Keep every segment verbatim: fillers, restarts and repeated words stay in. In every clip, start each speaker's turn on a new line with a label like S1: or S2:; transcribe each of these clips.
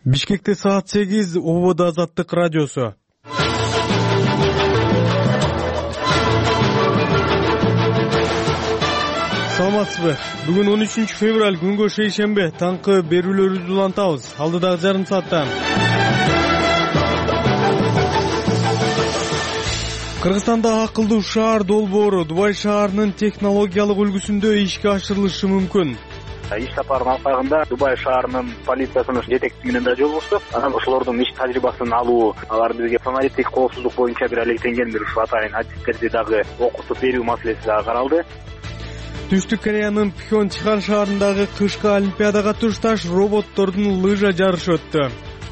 S1: Бишкекте саат сегиз, Ободо Азаттык радиосу. Саламатсызбы? Бүгүн он үчүнчү февраль, күнгө шейшембе, таңкы берүүлөрүбүздү улантабыз. Алдыдагы жарым саатта Кыргызстанда акылдуу шаар долбоору Дубай шаарынын технологиялык үлгүсүндө ишке ашырылышы мүмкүн.
S2: Иш сапарынын алкагында Дубай шаарынын полициясынын жетекчиси да жолугуштук. Анан ошолордун иш тажрыйбасын алуу, алар бизге самолеттик коопсуздук боюнча бир алектенген бир ушу атайын адистерди дагы окутуп берүү маселеси дагы каралды.
S1: Түштүк Кореянын Пхёнчхан шаарындагы кышкы олимпиадага тушташ роботтордун лыжа жарышы өттү.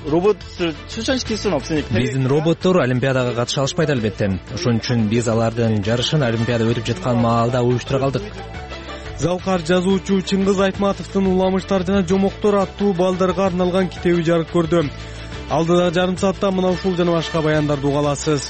S3: Биздин роботтор олимпиадага катыша алышпайт албетте. Ошон үчүн биз алардын жарышын олимпиада өтүп жаткан маалда уюштура калдык.
S1: Залкар жазуучу Чыңгыз Айтматовдун Уламыштар жана жомоктор аттуу балдарга арналган китеби жарык көрдү. Алдыдагы жарым саатта мына ушул жана башка баяндарды уга аласыз.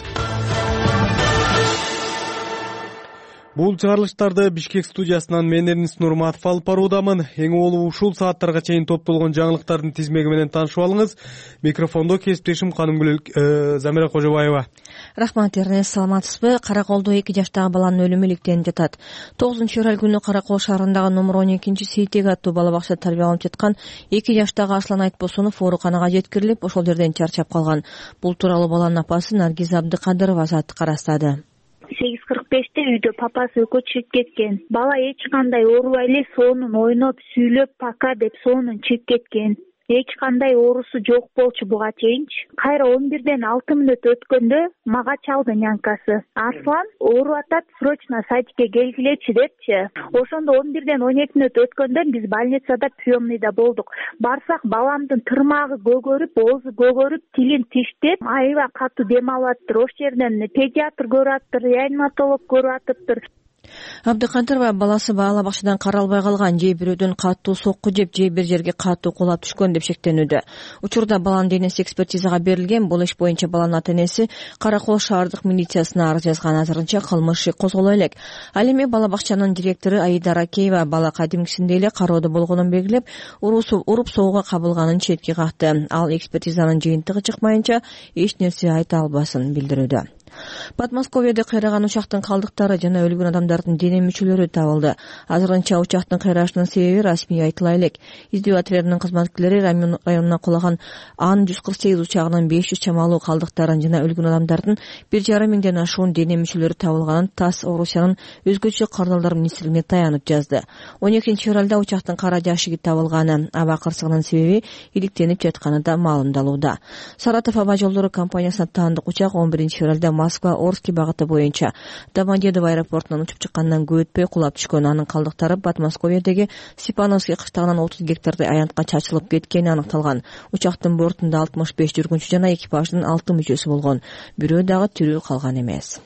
S1: Бул чыгарылыштарды Бишкек студиясынан мен Эрнис Нурматов алып баруудамын. Эң олуу ушул сааттарга чейин топтолгон жаңылыктардын тизмеги менен таанышып алыңыз. Микрофондо кесиптешим Канымгүл Замира Кожобаева.
S4: Рахмат, Эрнис, саламатсызбы? Караколдо эки жаштагы баланын өлүмү иликтенип жатат. тогузунчу февраль күнү Каракол шаарындагы номер он экинчи Сейтек аттуу бала бакчада тарбияланып жаткан эки жаштагы Аслан Айтбосонов ооруканага жеткирилип, ошол жерден чарчап калган. Бул тууралуу баланын апасы Наргиз Абдыкадырова Азаттыкка ырастады.
S5: сегиз кырк беште үйдө папасы экөө чыгып кеткен. Бала эч кандай оорубай эле соонун ойноп, сүйлөп, пока деп соонун чыгып кеткен. Эч кандай оорусу жок болчу буга чейинчи. Кайра он бирден алты мүнөт өткөндө мага чалды нянкасы. Аслан ооруп атат, срочно садикке келгилечи депчи. Ошондо он бирден он эки мүнөт өткөндө биз больницада приемныйда болдук. Барсак баламдын тырмагы көгөрүп, оозу көгөрүп, тилин тиштеп, аябай катуу дем алып атыптыр. Ош жерден педиатр көрүп атыптыр, реаниматолог көрүп атыптыр.
S4: Абдыкадырова баласы бала бакчадан каралбай калган, же бирөөдөн катуу сокку жеп, же бир жерге катуу кулап түшкөн деп шектенүүдө. Учурда баланын денеси экспертизага берилген. Бул иш боюнча баланын ата-энеси Каракол шаардык милициясына арыз жазган. Азырынча кылмыш иши козголо элек. Ал эми бала бакчанын директору Аида Ракеева бала кадимкисиндей эле кароодо болгонун белгилеп, уруп соого кабылганын четке какты. Ал экспертизанын жыйынтыгы чыкмайынча эч нерсе айта албасын билдирүүдө. Подмосковьеде кыйраган учактын калдыктары жана өлгөн адамдардын дене мүчөлөрү табылды. Азырынча учактын кыйрашынын себеби расмий айтыла элек. Издөө отрядынын кызматкерлери районуна кулаган Ан жүз кырк сегиз учагынын беш жүз чамалуу калдыктарын жана өлгөн адамдардын бир жарым миңден ашуун дене мүчөлөрү табылганын ТАСС Орусиянын өзгөчө кардалдар министрлигине таянып жазды. он экинчи февралда учактын кара жашыгы табылганы, аба кырсыгынын себеби иликтенип жатканы да маалымдалууда. Саратов аба жолдору компаниясына таандык учак он биринчи февралда Москва Орский багыты боюнча Домодедово аэропортунан учуп чыккандан көп өтпөй кулап түшкөн. Анын калдыктары Подмосковьедеги Степановский кыштагынан отуз гектардай аянтка чачылып кеткени аныкталган. Учактын бортунда алтымыш беш жүргүнчү жана экипаждын алты мүчөсү болгон. Бирөө дагы тирүү калган эмес.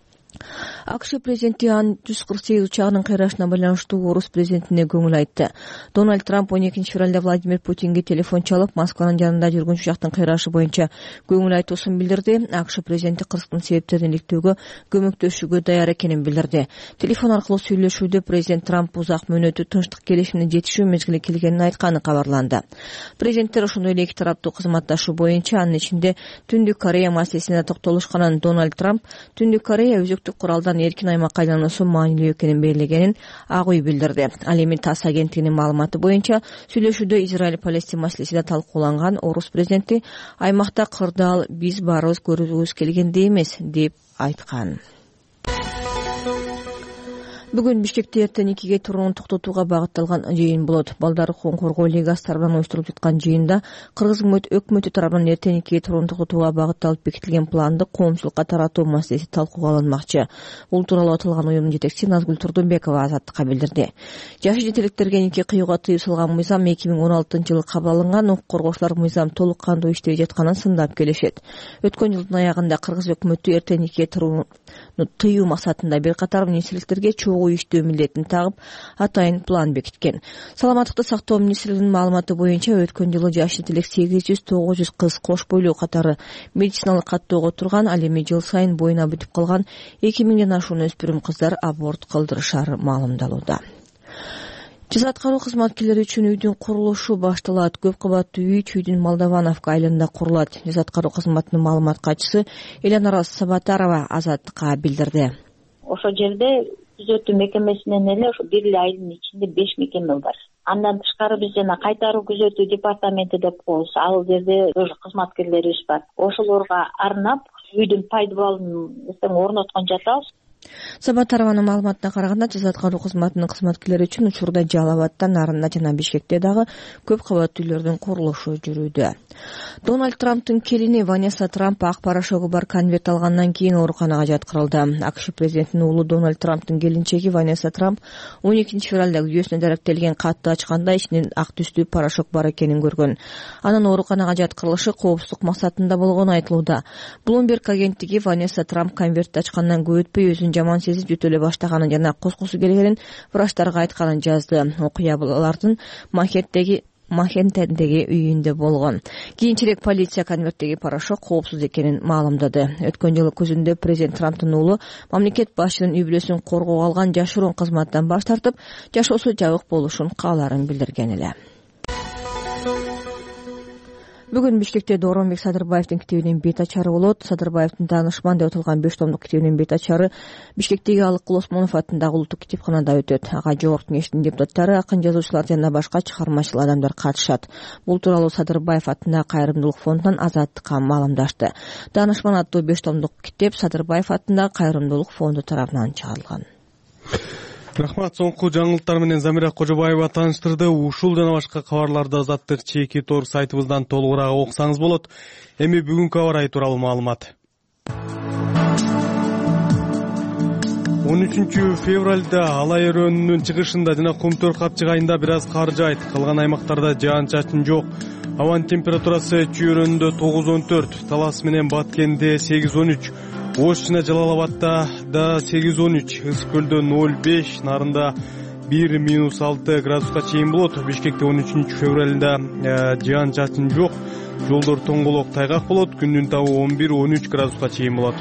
S4: АКШ президенти Ан жүз кырк сегиз учагынын кыйрашына байланыштуу орус президентине көңүл айтты. Дональд Трамп он экинчи февралда Владимир Путинге телефон чалып, Москванын жанында жүргүнчү учактын кыйрашы боюнча көңүл айтуусун билдирди. АКШ президенти кырсыктын себептерин иликтөөгө көмөктөшүүгө даяр экенин билдирди. Телефон аркылуу сүйлөшүүдө президент Трамп узак мөөнөттүү тынчтык келишимине жетишүү мезгили келгенин айтканы кабарланды. Президенттер ошондой эле эки тараптуу кызматташуу боюнча, анын ичинде Түндүк Корея маселесине токтолушканын Дональд Трамп Түндүк Корея өзөктүк куралдан эркин аймакка айлануусу маанилүү экенин белгилегенин Ак үй билдирди. Ал эми ТАСС агенттигинин маалыматы боюнча сүйлөшүүдө Израиль-Палестин маселеси да талкууланган. Орус президенти аймакта кырдаал биз баарыбыз көргүбүз келгендей эмес деп айткан. Бүгүн Бишкекте эртең экиге турууну токтотууга багытталган жыйын болот. Балдар укугун коргоо лигасы тарабынан уюштурулуп жаткан жыйында Кыргыз өкмөтү тарабынан эртең экиге турууну токтотууга багытталып бекитилген планды коомчулукка таратуу маселеси талкууга алынмакчы. Бул тууралуу аталган уюмдун жетекчиси Назгүл Турдунбекова Азаттыкка билдирди. Жашы жетеликтерге нике кыюуга тыюу салган мыйзам эки миң он алтынчы жылы кабыл алынган. Укук коргоочулар мыйзам толук кандуу иштеп жатканын сындап келишет. Өткөн жылдын аягында Кыргыз өкмөтү эртең экиге турууну тыюу максатында бир катар министрликтерге чогуу иштөө милдетин тагып, атайын план бекиткен. Саламаттыкты сактоо министрлигинин маалыматы боюнча өткөн жылы жаш жетелик сегиз жүз тогуз жүз кыз кош бойлуу катары медициналык каттоого турган. Ал эми жыл сайын боюна бүтүп калган эки миңден ашуун өспүрүм кыздар аборт кылдырышары маалымдалууда. Жаза аткаруу кызматкерлери үчүн үйдүн курулушу башталат. Көп кабаттуу үй Чүйдүн Молдовановка айылында курулат. Жаза аткаруу кызматынын маалымат катчысы Элянара Сабатарова Азаттыкка билдирди.
S6: Ошо жерде күзөтүү мекемесинен эле ошо бир эле айылдын ичинде беш мекеме бар. Андан тышкары биз жана кайтаруу күзөтүү департаменти деп коебуз. Ал жерде тоже кызматкерлерибиз бар. Ошолорго арнап үйдүн пайдубалын орноткон жатабыз.
S4: Сабатарованын маалыматына караганда, жаза аткаруу кызматынын кызматкерлери үчүн учурда Жалал абадта, Нарында жана Бишкекте дагы көп кабаттуу үйлөрдүн курулушу жүрүүдө. Дональд Трамптын келини Ванесса Трамп ак порошогу бар конверт алгандан кийин ооруканага жаткырылды. АКШ президентинин уулу Дональд Трамптын келинчеги Ванесса Трамп он экинчи февралда күйөөсүнө даректелген катты ачканда ичинен ак түстүү порошок бар экенин көргөн. Анын ооруканага жаткырылышы коопсуздук максатында болгону айтылууда. Bloomberg агенттиги Ванесса Трамп конвертти ачкандан көп өтпөй өзүн жаман сезип жөтөлө баштаганын жана кускусу келгенин врачтарга айтканын жазды. Окуя алардын Манхэттендеги Манхэттендеги үйүндө болгон. Кийинчерээк полиция конверттеги порошок коопсуз экенин маалымдады. Өткөн жылы күзүндө президент Трамптын уулу мамлекет башчынын үй бүлөсүн коргоого алган жашыруун кызматтан баш тартып, жашоосу жабык болушун кааларын билдирген эле. Бүгүн Бишкекте Дооронбек Садырбаевдин китебинин бет ачары болот. Садырбаевдин Таанышман деп аталган беш томдук китебинин бет ачары Бишкектеги Алыккул Осмонов атындагы улуттук китепканада өтөт. Ага жогорку кеңештин депутаттары, акын жазуучулар жана башка чыгармачыл адамдар катышат. Бул тууралуу Садырбаев атындагы Кайрымдуулук фондунан Азаттыкка маалымдашты. Таанышман аттуу беш томдук китеп Садырбаев атындагы Кайрымдуулук фонду тарабынан чыгарылган.
S1: Рахмат. Соңку жаңылыктар менен Замира Кожобаева тааныштырды. Ушул жана башка кабарларды Азаттык чеки тор сайтыбыздан толугураак окусаңыз болот. Эми бүгүнкү аба ырайы тууралуу маалымат. он үчүнчү февралда Алай өрөөнүнүн чыгышында жана Кумтөр Капчык айында бир аз кар жаайт. Калган аймактарда жаан-чачын жок. Абанын температурасы Чүй өрөөнүндө тогуз он төрт, Талас менен Баткенде сегиз он үч, Ош жана Жалал абадта да сегиз он үч, Ысык көлдө ноль беш, Нарында бир минус алты градуска чейин болот. Бишкекте он үчүнчү февралда жаан-чачын жок. Жолдор тоңголок, тайгак болот. Күндүн табы он бир он үч градуска чейин болот.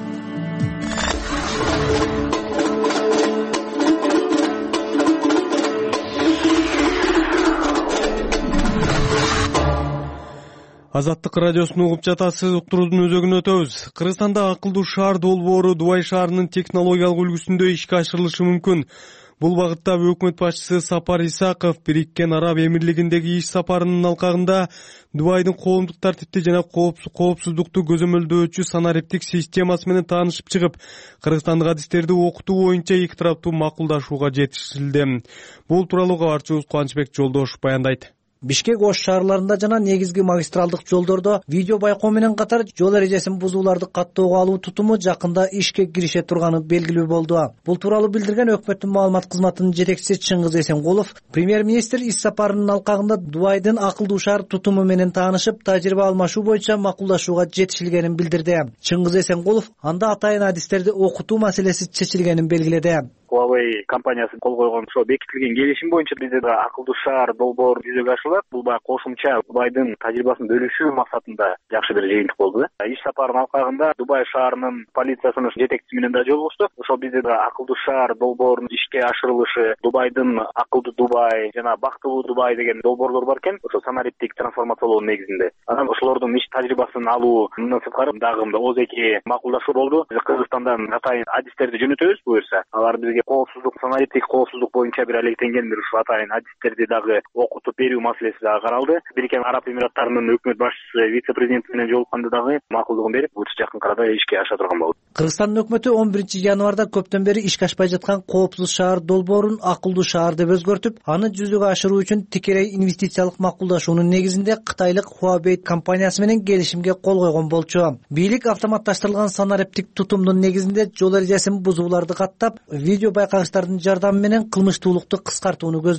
S1: Азаттык радиосун угуп жатасыз. Уктуруудун өзөгүнө өтөбүз. Кыргызстанда акылдуу шаар долбоору Дубай шаарынын технологиялык үлгүсүндө ишке ашырылышы мүмкүн. Бул багытта өкмөт башчысы Сапар Исаков Бириккен Араб Эмирлигиндеги иш сапарынын алкагында Дубайдын коомдук тартипти жана коопсуздукту көзөмөлдөөчү санариптик системасы менен таанышып чыгып, кыргызстандык адистерди окутуу боюнча эки тараптуу макулдашууга жетишилди. Бул тууралуу кабарчыбыз Кубанычбек Жолдошов баяндайт.
S7: Бишкек Ош шаарларында жана негизги магистралдык жолдордо видео байкоо менен катар жол эрежесин бузууларды каттоого алуу тутуму жакында ишке кирише турганы белгилүү болду. Бул тууралуу билдирген өкмөттүн маалымат кызматынын жетекчиси Чыңгыз Эсенгулов премьер-министр иш сапарынын алкагында Дубайдын акылдуу шаар тутуму менен таанышып, тажрыйба алмашуу боюнча макулдашууга жетишилгенин билдирди. Чыңгыз Эсенгулов анда атайын адистерди окутуу маселеси чечилгенин белгиледи.
S2: Huawei компаниясы кол койгон ошо бекитилген келишим боюнча бизде да акылдуу шаар долбоору жүзөгө ашырылат. Бул баягы кошумча Дубайдын тажрыйбасын бөлүшүү максатында жакшы бир жыйынтык болду. Иш сапарынын алкагында Дубай шаарынын полициясынын жетекчиси менен да жолугуштук. Ошо бизде да акылдуу шаар долбоорунун ишке ашырылышы, Дубайдын акылдуу Дубай жана бактылуу Дубай деген долбоорлор бар экен. Ошо санариптик трансформациялоо негизинде. Анан ошолордун иш тажрыйбасын алуунун сырткары дагы озеки макулдашуу болду. Биз Кыргызстандан атайын адистерди жөнөтөбүз буюрса. Алар бизге коопсуздук, санариптик коопсуздук боюнча бир алектенген бир ушу атайын адистерди дагы окутуп берүү маселеси дагы каралды. Бириккен Араб Эмираттарынын өкмөт башчысы вице-президенти менен жолукканда дагы макулдугун берип, бул жакын арада ишке аша турган болду.
S7: Кыргызстандын өкмөтү он биринчи январда көптөн бери ишке ашпай жаткан коопсуз шаар долбоорун акылдуу шаар деп өзгөртүп, аны жүзөгө ашыруу үчүн тикерей инвестициялык макулдашуунун негизинде кытайлык Huawei компаниясы менен келишимге кол койгон болчу. Бийлик автоматташтырылган санариптик тутумдун негизинде жол эрежесин бузууларды каттап, видео байкагычтардын жардамы менен кылмыштуулукту кыскартууну көздөйт.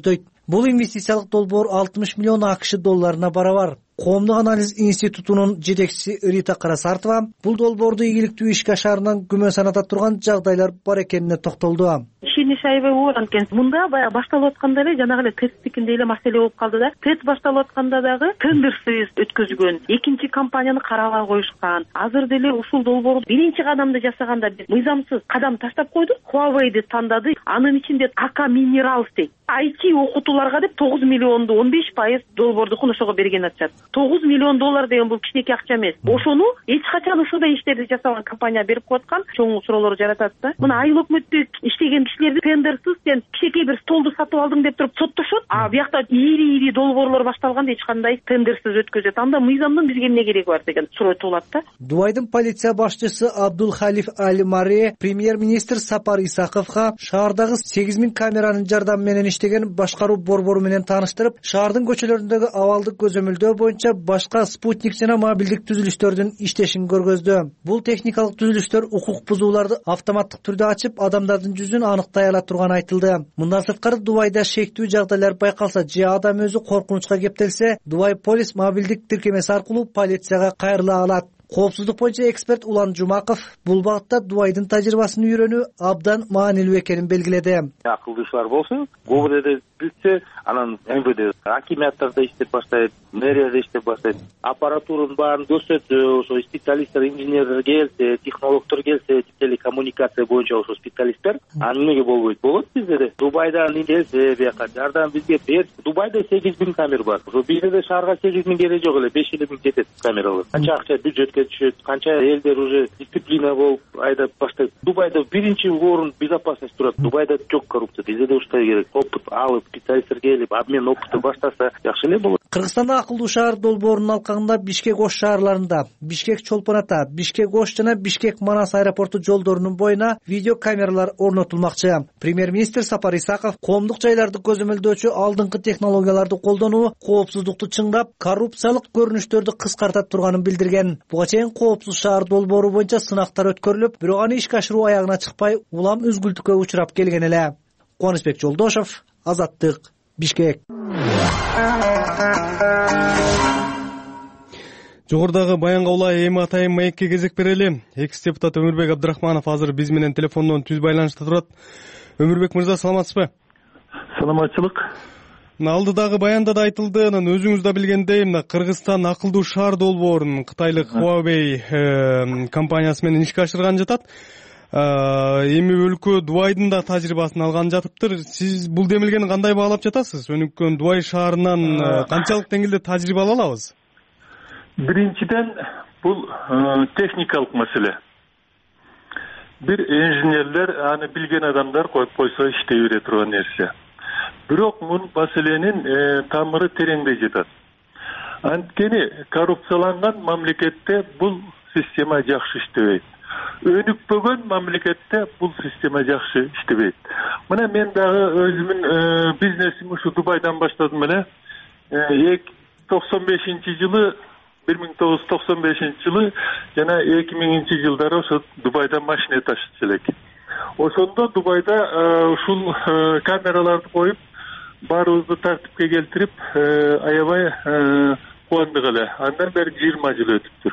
S7: Бул инвестициялык долбоор алтымыш миллион акш долларына барабар. Коомдук анализ институтунун жетекчиси Рита Карасартова бул долбоорду ийгиликтүү ишке ашаарынан күмөн саната турган жагдайлар бар экенине токтолду.
S8: Ишенич аябай оор анткени мында баягы башталып атканда эле жанагы эле тесттикиндей эле маселе болуп калды да. Тест башталып атканда дагы тендерсиз өткөзгөн, экинчи компанияны карабай коюшкан. Азыр деле ушул долбоорду биринчи кадамды жасаганда биз мыйзамсыз кадам таштап койдук. Huawei'ди тандады. Анын ичинде АК Minerals дейт. ай ти окутууларга деп тогуз миллионду он беш пайыз долбоордукун ошого берген атышат. тогуз миллион доллар деген бул кичинекей акча эмес. Ошону эч качан ушундай иштерди жасаган компания берип коюп аткан, чоң суроолор жаратат да. Мына айыл өкмөттө иштеген кишилерди тендерсиз сен кичинекей бир столду сатып алдың деп туруп соттошот. А биякта ири-ири долбоорлор башталганда эч кандай тендерсиз өткөзөт. Анда мыйзамдын бизге эмне кереги бар деген суроо туулат да.
S7: Дубайдын полиция башчысы Абдул Халиф Аль-Мари премьер-министр Сапар Исаковго шаардагы сегиз миң камеранын жардамы менен иштеген башкаруу борбору менен тааныштырып, шаардын көчөлөрүндөгү абалды көзөмөлдөө боюнча башка спутник жана мобилдик түзүлүштөрдүн иштешин көргөздү. Бул техникалык түзүлүштөр укук бузууларды автоматтык түрдө ачып, адамдардын жүзүн аныктай ала турганы айтылды. Мындан сырткары Дубайда шектүү жагдайлар байкалса же адам өзү коркунучка кептелсе, Дубай полис мобилдик тиркемеси аркылуу полицияга кайрыла алат. Коопсуздук боюнча эксперт Улан Жумаков бул багытта Дубайдын тажрыйбасын үйрөнүү абдан маанилүү экенин белгиледи.
S9: Акылдуушулар болсун, ГОБД билсе, анан эм вэ дэ акиматтарда иштеп баштайт, мэрияда иштеп баштайт. Аппаратуранын баарын көрсөтсө, ошо специалисттер, инженерлер келсе, технологдор келсе, телекоммуникация боюнча ошо специалисттер, аны эмнеге болбойт? Болот бизде де. Дубайда келсе, бияка жардам бизге берет. Дубайда сегиз миң камера бар. Ошо бизде де шаарга сегиз миң кереги жок эле, беш элүү миң жетет камералар. Канча акча бюджетке түшөт, канча элдер уже дисциплина болуп айдап баштайт. Дубайда биринчи орун безопасность турат. Дубайда жок коррупция. Бизде де ушундай керек. Опыт алып, специалисттер келип, обмен опыты баштаса жакшы эле болот.
S7: Кыргызстанда акылдуу шаар долбоорунун алкагында Бишкек Ош шаарларында, Бишкек Чолпон Ата, Бишкек Ош жана Бишкек Манас аэропорту жолдорунун боюна видео камералар орнотулмакчы. Премьер-министр Сапар Исаков коомдук жайларды көзөмөлдөөчү алдыңкы технологияларды колдонуу коопсуздукту чыңдап, коррупциялык көрүнүштөрдү кыскарта турганын билдирген. Буга чейин коопсуз шаар долбоору боюнча сынактар өткөрүлүп, бирок аны ишке ашыруу аягына чыкпай, улам үзгүлтүккө учурап келген эле. Кубанычбек Жолдошов, Азаттык, Бишкек.
S1: Жогорудагы баянга улай эми атайын маекке кезек берели. Экс депутат Өмүрбек Абдрахманов азыр биз менен телефондон түз байланышта турат. Өмүрбек мырза, саламатсызбы?
S10: Саламатчылык.
S1: Алдыдагы баянда да айтылды, анан өзүңүз да билгендей, мына Кыргызстан акылдуу шаар долбоорун кытайлык Huawei компаниясы менен ишке ашырган жатат. Эми өлкө Дубайдын да тажрыйбасын алган жатыптыр. Сиз бул демилгени кандай баалап жатасыз? Өнүккөн Дубай шаарынан канчалык деңгээлде тажрыйба ала алабыз?
S10: Биринчиден, бул техникалык маселе. Бир инженерлер, аны билген адамдар коюп койсо иштей бере турган нерсе. Бирок мун маселенин тамыры тереңдей жатат. Анткени коррупцияланган мамлекетте бул система жакшы иштебейт. Өнүкпөгөн мамлекетте бул система жакшы иштебейт. Мына мен дагы өзүмүн бизнесимди ушу Дубайдан баштадым эле. токсон бешинчи жылы, бир миң тогуз жүз токсон бешинчи жылы жана эки миңинчи жылдары ошо Дубайдан машина ташычу элек. Ошондо Дубайда ушул камераларды коюп, баарыбызды тартипке келтирип, аябай кубандык эле. Андан бери жыйырма жыл өтүптүр.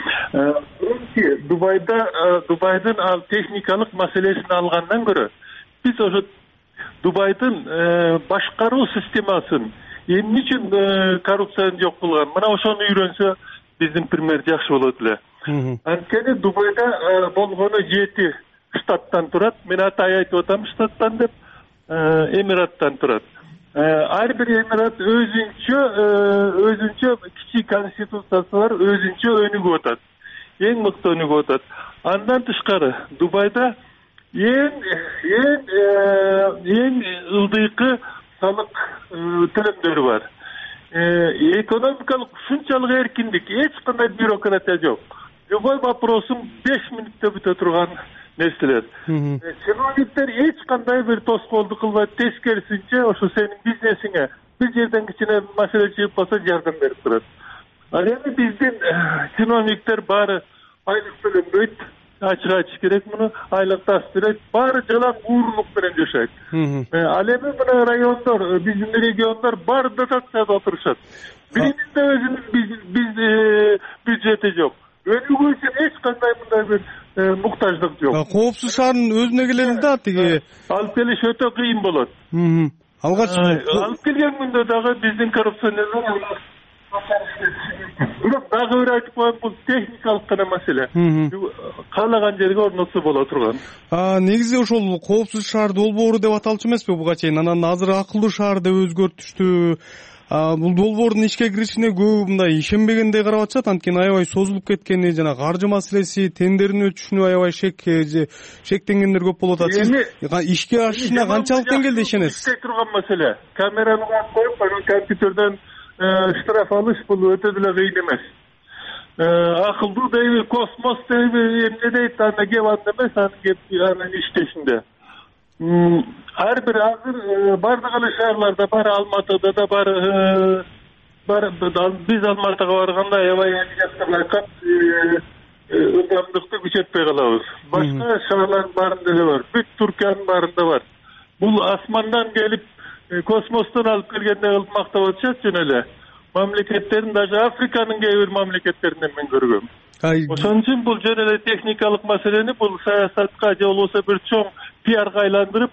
S10: Дубайда Дубайдын ал техникалык маселесин алгандан көрө, биз ошо Дубайдын башкаруу системасын эмне үчүн коррупцияны жок кылган, мына ошону үйрөнсө биздин пример жакшы болот эле. Анткени Дубайда болгону жети штаттан турат. Мен атай айтып атам штаттан деп, эмираттан турат. Ар бир эмират өзүнчө өзүнчө кичи конституциясы бар, өзүнчө өнүгүп атат. Эң мыкты өнүгүп атат. Андан тышкары Дубайда эң эң эң ылдыйкы салык төлөмдөрү бар. Экономикалык ушунчалык эркиндик, эч кандай бюрократия жок. Любой вопросун беш мүнөттө бүтө турган нерселер. Чиновниктер эч кандай бир тоскоолдук кылбайт, тескерисинче ошо сенин бизнесиңе бир жерден кичине маселе чыгып калса жардам берип турат. Ал эми биздин чиновниктер баары айлык төлөнбөйт, ачык айтыш керек муну, айлыкташып берет, баары жалаң уурулук менен жашайт. Ал эми мына райондор, биздин региондор баары дотацияда отурушат. Биринин да өзүнүн биз бюджети жок. Өнүгүү үчүн эч кандай мындай бир муктаждык жок.
S1: Коопсуз шаардын өзүнө келели да тиги
S10: алып келиш өтө кыйын болот.
S1: Алгач
S10: алып келген күндө дагы биздин коррупционерлер бирок дагы бир айтып коеюн, бул техникалык гана маселе. Каалаган жерге орнотсо боло турган.
S1: Негизи ошол коопсуз шаар долбоору деп аталчу эмеспи буга чейин? Анан азыр акылдуу шаар деп өзгөртүштү. Бул долбоордун ишке киришине көп мындай ишенбегендей карап атышат, анткени аябай созулуп кеткени жана каржы маселеси, тендердин өтүшүнө аябай шек шектенгендер көп болуп атат. Сиз ишке ашышына канчалык деңгээлде ишенесиз?
S10: Иштей турган маселе. Камераны коюп, анан компьютерден штраф алыш бул өтө деле кыйын эмес. Акылдуу дейби, космос дейби, эмне дейт, анда кеп анда эмес, анын кеп анын иштешинде. Ар бир азыр бардык эле шаарларда бар, Алматыда да бар, бар биз Алматыга барганда аябай жактырып айткан, ылдамдыкты күчөтпөй калабыз. Башка шаарлардын баарында деле бар, бүт Түркиянын баарында бар. Бул асмандан келип космостон алып келгенде кылып мактап атышат жөн эле. Мамлекеттерин, даже Африканын кээ бир мамлекеттеринен мен көргөм. Ошон үчүн бул жөн эле техникалык маселени бул саясатка же болбосо бир чоң пиарга айландырып,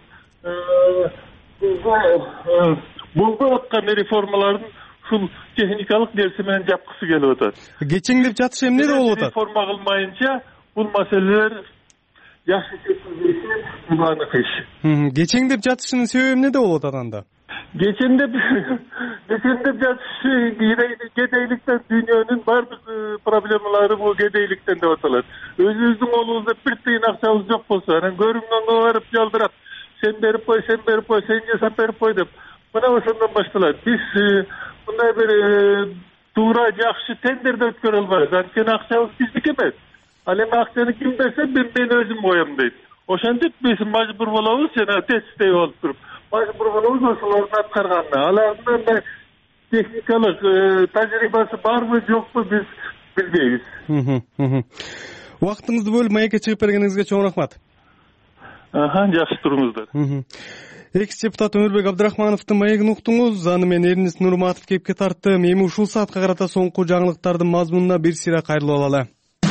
S10: болбой аткан реформалардын ушул техникалык нерсе менен жапкысы келип атат.
S1: Кечеңдеп жатышы эмне болуп атат?
S10: Реформа кылмайынча бул маселелер жакшы чечилбейт, бул анык иш.
S1: Кечеңдеп жатышынын себеби эмнеде болуп атат анда?
S10: Кечеңдеп кечеңдеп жатышы кедейликтен, дүйнөнүн бардык проблемалары бул кедейликтен деп аталат. Өзүбүздүн колубузда бир тыйын акчабыз жок болсо, анан көрүнгөнгө барып жалдырап, сен берип кой, сен берип кой, сен жасап берип кой деп, мына ошондон башталат. Биз мындай бир туура жакшы тендерди өткөрө албайбыз, анткени акчабыз биздики эмес. Ал эми акчаны ким берсе, мен өзүм коем дейт. Ошентип биз мажбур болобуз, жана тесттэй болуп туруп, мажбур болобуз ошолордун аткарганына. Алардын мындай техникалык тажрыйбасы барбы, жокпу биз билбейбиз.
S1: Убактыңызды бөлүп маекке чыгып бергениңизге чоң рахмат.
S10: Аха, жакшы туруңуздар.
S1: Экс депутат Өмүрбек Абдрахмановдун маегин уктуңуз. Аны мен Эрнис Нурматов кепке тарттым. Эми ушул саатка карата соңку жаңылыктардын мазмунуна бир сыйра кайрылып алалы.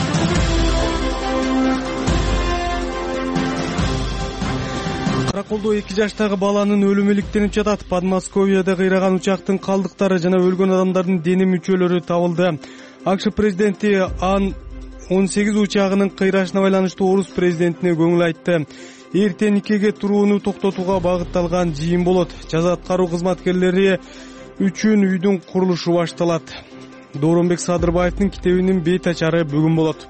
S1: Караколдо эки жаштагы баланын өлүмү иликтенип жатат. Подмосковьеде кыйраган учактын калдыктары жана өлгөн адамдардын дене мүчөлөрү табылды. АКШ президенти Ан он сегиз учагынын кыйрашына байланыштуу орус президентине көңүл айтты. Эртең никеге турууну токтотууга багытталган жыйын болот. Жаза аткаруу кызматкерлери үчүн үйдүн курулушу башталат. Дооронбек Садырбаевдин китебинин бет ачары бүгүн болот.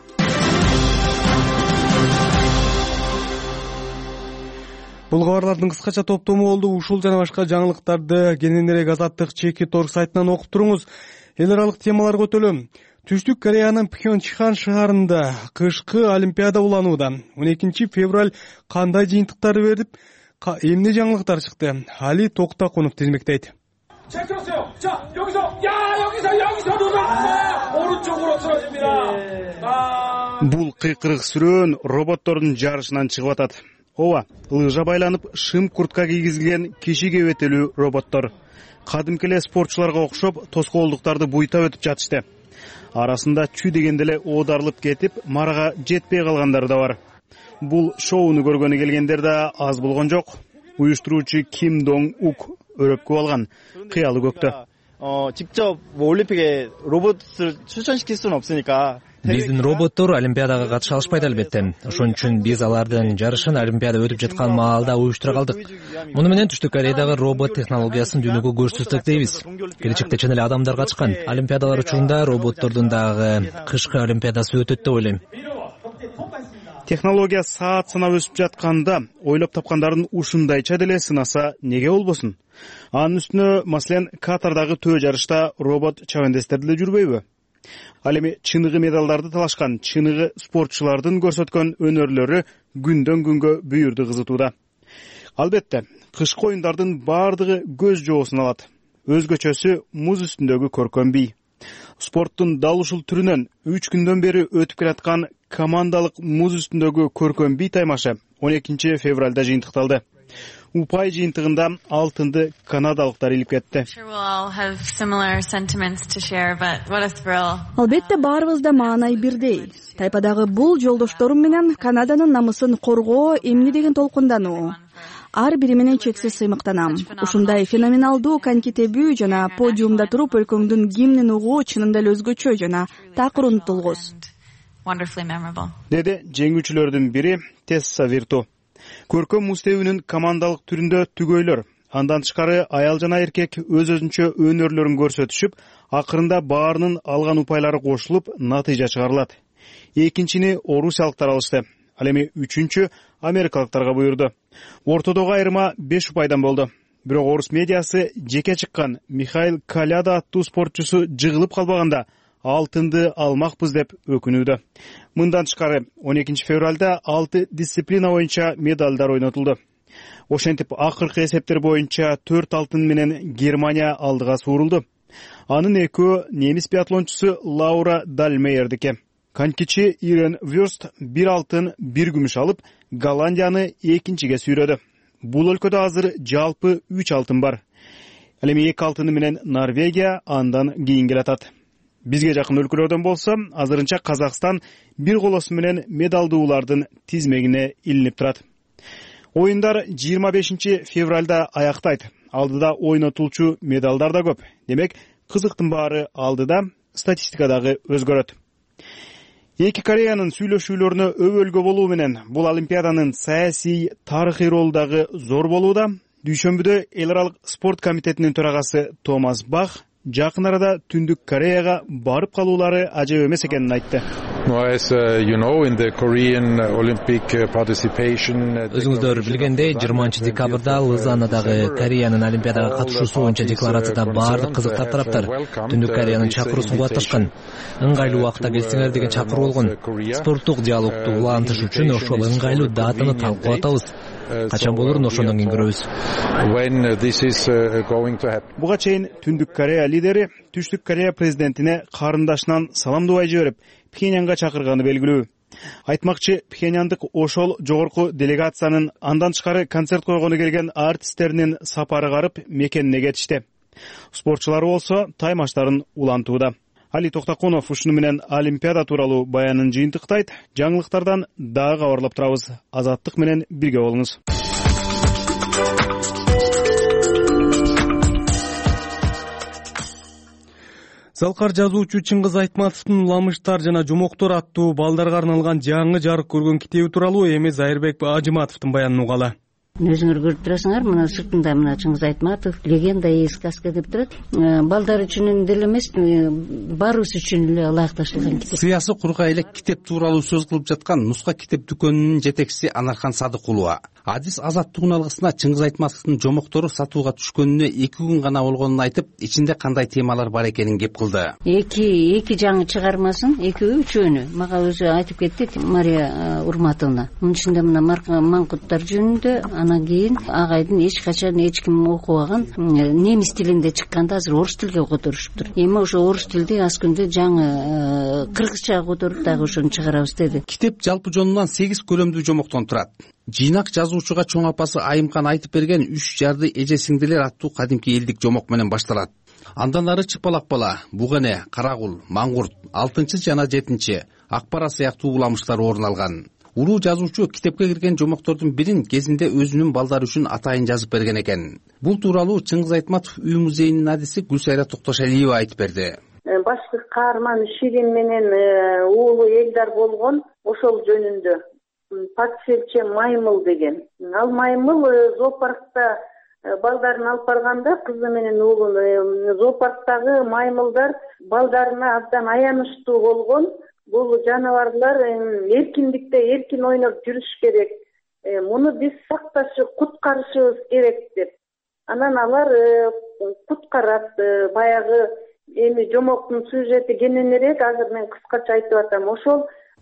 S1: Бул кабарлардын кыскача топтому болду. Ушул жана башка жаңылыктарды кененирээк Азаттык чеки торг сайтынан окуп туруңуз. Эл аралык темалар көтөлөм. Түштүк Кореянын Пхёнчхан шаарында кышкы олимпиада уланууда. он экинчи февраль кандай жыйынтыктар берип, эмне жаңылыктар чыкты? Али Токтакунов тизмектейт.
S11: Бул кыйкырык сүрөөн роботтордун жарышынан чыгып атат. Ооба, лыжа байланып, шым куртка кийгизилген киши кебетелүү роботтор. Кадимки эле спортчуларга окшоп, тоскоолдуктарды буйтап өтүп жатышты. Арасында чүй дегенде эле оодарылып кетип, марага жетпей калгандар да бар. Бул шоуну көргөнү келгендер да аз болгон жок. Уюштуруучу Ким Донг Ук өрөпкө алган, кыялы көктө.
S12: 직접 올림픽에 로봇을 출전시킬 수는 없으니까
S3: Биздин роботтор олимпиадага катыша алышпайт албетте. Ошон үчүн биз алардын жарышын олимпиада өтүп жаткан маалда уюштура калдык. Муну менен Түштүк Кореядагы робот технологиясын дүйнөгө көрсөтсөк дейбиз. Келечекте чын эле адамдар катышкан олимпиадалар учурунда роботтордун дагы кышкы олимпиадасы өтөт деп ойлойм.
S11: Технология саат санап өсүп жатканда ойлоп тапкандардын ушундайча деле сынаса неге болбосун? Анын үстүнө маселен Катардагы төө жарышта робот чабандестер деле жүрбөйбү? Ал эми чыныгы медалдарды талашкан чыныгы спортчулардын көрсөткөн өнөрлөрү күндөн күнгө бүйүрдү кызытууда. Албетте, кышкы оюндардын бардыгы көз жоосун алат. Өзгөчөсү муз үстүндөгү көркөм бий. Спорттун дал ушул түрүнөн үч күндөн бери өтүп келаткан командалык муз үстүндөгү көркөм бий таймашы он экинчи февралда жыйынтыкталды. Упай жыйынтыгында алтынды канадалыктар илип кетти.
S13: Албетте баарыбыз да маанай бирдей. Тайпадагы бул жолдошторум менен Канаданын намысын коргоо, эмне деген толкундануу. Ар бири менен чексиз сыймыктанам. Ушундай феноменалдуу коньки тебүү жана подиумда туруп өлкөңдүн гимнин угуу чынында эле өзгөчө жана такыр унутулгус.
S11: Деди жеңүүчүлөрдүн бири Тесса Вирту. Көркөм муз тебүүнүн командалык түрүндө түгөйлөр, андан тышкары аял жана эркек өз өзүнчө өнөрлөрүн көрсөтүшүп, акырында баарынын алган упайлары кошулуп, натыйжа чыгарылат. Экинчини орусиялыктар алышты. Ал эми үчүнчү америкалыктарга буйрду. Ортодогу айырма беш упайдан болду. Бирок орус медиасы жеке чыккан Михаил Коляда аттуу спортчусу жыгылып калбаганда алтынды алмакпыз деп өкүнүүдө. Мындан тышкары он экинчи февралда алты дисциплина боюнча медалдар ойнотулду. Ошентип акыркы эсептер боюнча төрт алтын менен Германия алдыга суурулду. Анын экөө немис биатлончусу Лаура Дальмейердики. Конькичи Ирен Вёрст бир алтын, бир күмүш алып, Голландияны экинчиге сүйрөдү. Бул өлкөдө азыр жалпы үч алтын бар. Ал эми эки алтыны менен Норвегия андан кийин келатат. Бизге жакын өлкөлөрдөн болсо, азырынча Казакстан бир колосу менен медалдуулардын тизмегине илинип турат. Оюндар жыйырма бешинчи февралда аяктайт. Алдыда ойнотулчу медалдар да көп. Демек, кызыктын баары алдыда, статистика дагы өзгөрөт. Эки Кореянын сүйлөшүүлөрүнө өбөлгө болуу менен бул Олимпиаданын саясий, тарыхый ролу дагы зор болууда. Дүйшөмбүдө эл аралык спорт комитетинин төрагасы Томас Бах жакын арада Түндүк Кореяга барып калуулары ажап эмес экенин айтты.
S3: Өзүңүздөр билгендей, жыйырманчы декабрда Лозаннадагы Кореянын Олимпиадага катышуусу боюнча декларацияда баардык кызыктар тараптар Түндүк Кореянын чакыруусун кубатташкан. Ыңгайлуу убакта келсеңер деген чакыруу болгон. Спорттук диалогду улантыш үчүн ошол ыңгайлуу датаны талкуу атабыз. Качан болорун ошондон кийин көрөбүз.
S11: Буга чейин Түндүк Корея лидери Түштүк Корея президентине карындашынан саламдубай жиберип, Пхеньянга чакырганы белгилүү. Айтмакчы, Пхеньяндык ошол жогорку делегациянын андан тышкары концерт койгону келген артисттеринин сапары карып мекенине кетишти. Спортчулар болсо таймаштарын улантууда. Али Токтоконов ушуну менен Олимпиада тууралуу баянын жыйынтыктайт. Жаңылыктардан дагы кабарлап турабыз. Азаттык менен бирге болуңуз.
S1: Залкар жазуучу Чыңгыз Айтматовдун Ламыштар жана Жомоктор аттуу балдарга арналган жаңы жарык көргөн китеби тууралуу эми Зайырбек Ажыматовдун баянын угалы.
S14: Өзүңөр көрүп турасыңар, мына сыртында мына Чыңгыз Айтматов легенда и сказка деп турат. Балдар үчүн деле эмес, баарыбыз үчүн эле ылайыкташылган китеп.
S15: Сыясы кургай эле китеп тууралуу сөз кылып жаткан Нуска китеп дүкөнүнүн жетекчиси Анархан Садыкулова. Адис азаттыгын алгысына Чыңгыз Айтматовдун Жомоктору сатууга түшкөнүнө эки күн гана болгонун айтып, ичинде кандай темалар бар экенин кеп кылды.
S14: Эки эки жаңы чыгармасын, экөө үчөөнү мага өзү айтып кетти Мария Урматовна. Мунун ичинде мына маңкуттар жөнүндө, анан кийин агайдын эч качан эч ким окубаган немис тилинде чыкканда азыр орус тилге которушуптур. Эми ошо орус тилди аз күндө жаңы кыргызча которуп дагы ошону чыгарабыз деди.
S15: Китеп жалпы жонунан сегиз көлөмдүү жомоктон турат. Жыйнак жазуучуга чоң апасы Айымкан айтып берген үч жарды эже сиңдилер аттуу кадимки элдик жомок менен башталат. Андан ары Чыпалак бала, Бугене, Карагул, Маңгурт, алтынчы жана жетинчи, Акбара сыяктуу уламыштар орун алган. Уруу жазуучу китепке кирген жомоктордун бирин кезинде өзүнүн балдары үчүн атайын жазып берген экен. Бул тууралуу Чыңгыз Айтматов үй музейинин адиси Гүлсайра Токтошалиева айтып берди.
S16: Башкы каарман Ширин менен уулу Элдар болгон ошол жөнүндө. Патшелче Маймыл деген. Ал Маймыл зоопаркта балдарын алып барганда, кызы менен уулун зоопарктагы маймылдар балдарына абдан аянычтуу болгон. Бул жаныбарлар эркиндикте эркин ойноп жүрүш керек. Муну биз сакташып, куткарышыбыз керек деп. Анан алар куткарат. Баягы эми жомоктун сюжети кененирээк, азыр мен кыскача айтып атам. Ошол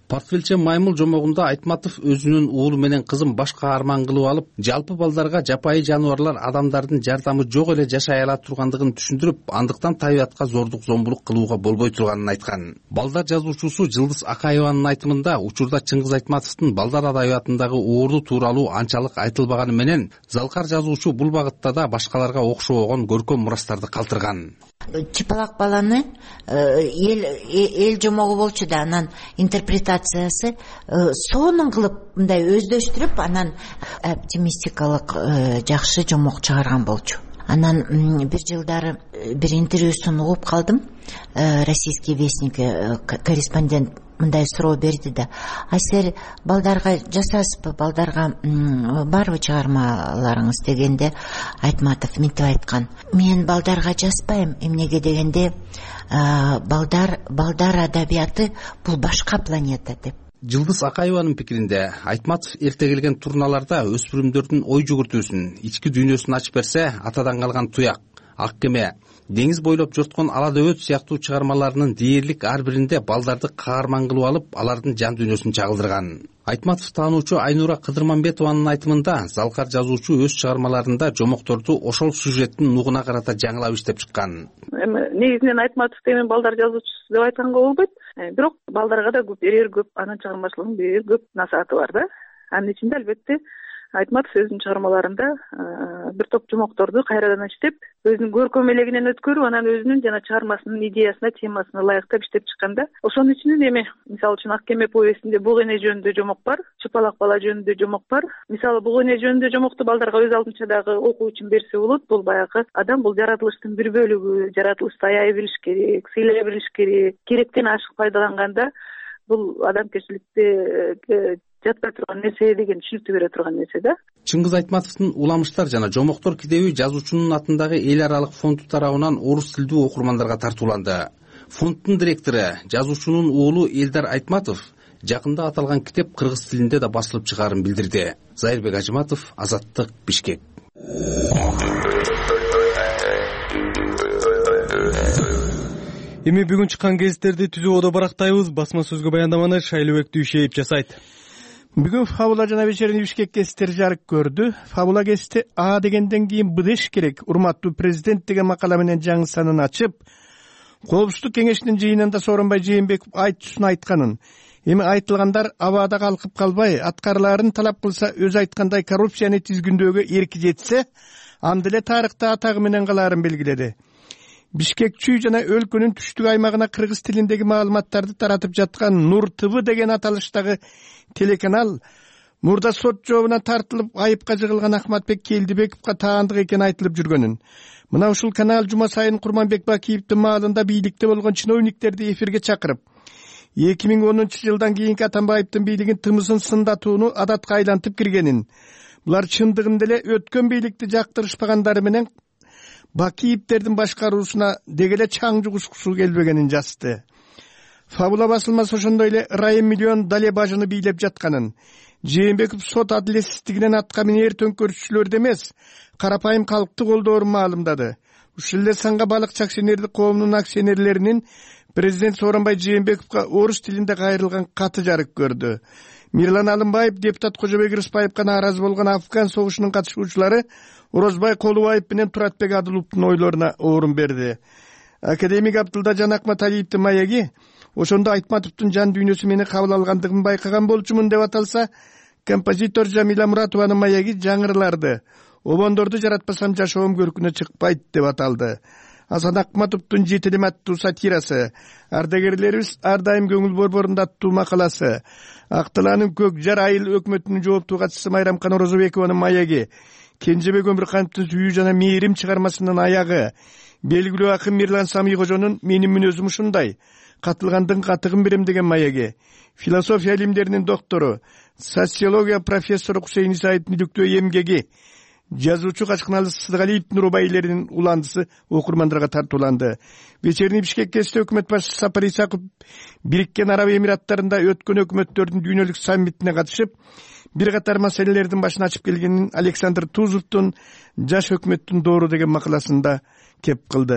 S15: портфелче маймыл жомогунда Айтматов өзүнүн уулу менен кызын баш каарман кылып алып, жалпы балдарга жапайы жаныбарлар адамдардын жардамы жок эле жашай ала тургандыгын түшүндүрүп, андыктан табиятка зордук зомбулук кылууга болбой турганын айткан. Балдар жазуучусу Жылдыз Акаеванын айтымында учурда Чыңгыз Айтматовдун балдар адабиятындагы уурду тууралуу анчалык айтылбаганы менен, Залкар жазуучу бул багытта да башкаларга окшогон көркөм мурастарды калтырган.
S17: Чыпалак баланы эл эл жомогу болчу да, анан интерпретациясы сонун кылып мындай өздөштүрүп, анан оптимистикалык жакшы жомок чыгарган болчу. Анан бир жылдары бир интервьюсун угуп калдым. Российский вестник корреспондент мындай суроо берди да: а силер балдарга жасайсызбы, балдарга барбы чыгармаларыңыз дегенде, Айтматов мынтип айткан: мен балдарга жазбайм, эмнеге дегенде, балдар балдар адабияты бул башка планета деп.
S15: Жылдыз Акаеванын пикиринде, Айтматов эрте келген турналарда өспүрүмдөрдүн ой жүгүртүүсүн, ички дүйнөсүн ачып берсе, атадан калган Туяк, Ак кеме, деңиз бойлоп жорткон Ала дөбөт сыяктуу чыгармаларынын дээрлик ар биринде балдарды каарман кылып алып, алардын жан дүйнөсүн чагылдырган. Айтматов таануучу Айнура Кыдырмамбетованын айтымында, Залкар жазуучу өз чыгармаларында жомокторду ошол сюжеттин нугуна карата жаңылап иштеп чыккан.
S8: Эми негизинен Айтматов деген балдар жазуучусу деп айтканга болбойт. Бирок балдарга да көп берер, көп анын чыгармачылыгынын берер көп насааты бар да. Анын ичинде албетте Айтматов өзүнүн чыгармаларында бир топ жомокторду кайрадан иштеп, өзүнүн көркөм элегинен өткөрүп, анан өзүнүн жана чыгармасынын идеясына, темасына ылайыктап иштеп чыкканда, ошонун ичинен эми мисалы үчүн Ак кеме повестинде буг эне жөнүндө жомок бар, Чыпалак бала жөнүндө жомок бар. Мисалы буг эне жөнүндө жомокту балдарга өз алдынча дагы окуу үчүн берсе болот. Бул баягы адам бул жаратылыштын бир бөлүгү, жаратылышты аяй билиш керек, сыйлай билиш керек, керектен ашык пайдаланганда бул адамгерчиликте жатпай турган нерсе деген түшүнүктү бере турган нерсе да.
S15: Чыңгыз Айтматовдун Уламыштар жана Жомоктор китеби жазуучунун атындагы эл аралык фонду тарабынан орус тилдүү окурмандарга тартууланды. Фонддун директору, жазуучунун уулу Элдар Айтматов жакында аталган китеп кыргыз тилинде да басылып чыгаарын билдирди. Зайырбек Ажыматов, Азаттык, Бишкек.
S1: Эми бүгүн чыккан гезиттерди түзүүбөдө барактайбыз. Басма сөзгө баяндаманы Шайлыбек Дүйшеев жасайт.
S18: Бүгүн Фабула жана вечерний Бишкек гезиттери жарык көрдү. Фабула гезити А дегенден кийин Б деш керек, урматтуу президент деген макала менен жаңы санын ачып, Коопсуздук кеңешинин жыйынында Сооронбай Жээнбеков айтуусун айтканын, эми айтылгандар абада калкып калбай, аткарылаарын талап кылса, өзү айткандай коррупцияны тизгиндөөгө эрки жетсе, анда эле тарыхта атагы менен калаарын белгиледи. Бишкекчүү жана өлкөнүн түштүк аймагына кыргыз тилиндеги маалыматтарды таратып жаткан Нур ТВ деген аталыштагы телеканал мурда сот жообуна тартылып айыпка жыгылган Ахматбек Келдибековго таандык экени айтылып жүргөнүн. Мына ушул канал жума сайын Курманбек Бакиевдин маалында бийликте болгон чиновниктерди эфирге чакырып, эки миң онунчу жылдан кийинки Атамбаевдин бийлигин тымысын сындатууну адатка айлантып киргенин, булар чындыгында эле өткөн бийликти жактырышпагандары менен Бакиевдердин башкаруусуна дегеле чаң жугушкусу келбегенин жазды. Фабула басылмасы ошондой эле Райым миллион дале бажыны бийлеп жатканын, Жээнбеков сот адилетсиздигинен атка минер төңкөрүүчүлөрдү эмес, карапайым калкты колдоорун маалымдады. Ушул эле санга балыкчы акционердик коомунун акционерлеринин президент Сооронбай Жээнбековго орус тилинде кайрылган каты жарык көрдү. Мирлан Алымбаев, депутат Кожобек Рыспаевга нааразы болгон Афган согушунун катышуучулары Орозбай Колубаев менен Туратбек Адыловдун ойлоруна орун берди. Академик Абдылда Жанакматалиевдин маеги ошондо Айтматовдун жан дүйнөсү мени кабыл алгандыгын байкаган болчумун деп аталса, композитор Жамила Муратованын маеги жаңырыларды. Обондорду жаратпасам жашоом көркүнө чыкпайт деп аталды. Асан Акматовдун жетелем аттуу сатирасы, ардагерлерибиз ар дайым көңүл борборунда аттуу макаласы, Актыланын көк жар айыл өкмөтүнүн жооптуу катчысы Майрамкан Орозобекованын маеги, Кенжебек Өмүркановдун Сүйүү жана мээрим чыгармасынын аягы, белгилүү акын Мирлан Самийкожонун Менин мүнөзүм ушундай, катылгандын катыгын берем деген маеги, философия илимдеринин доктору, социология профессору Кусейин Исаевдин иликтөө эмгеги, жазуучу Качкыналы Сыдыгалиевдин урубайлеринин уландысы окурмандарга тартууланды. Вечерний Бишкек гезити өкмөт башчысы Сапар Исаков Бириккен Араб Эмираттарында өткөн өкмөттөрдүн дүйнөлүк саммитине катышып, бир катар маселелердин башын ачып келгенин Александр Тузовдун Жаш өкмөттүн доору деген макаласында кеп кылды.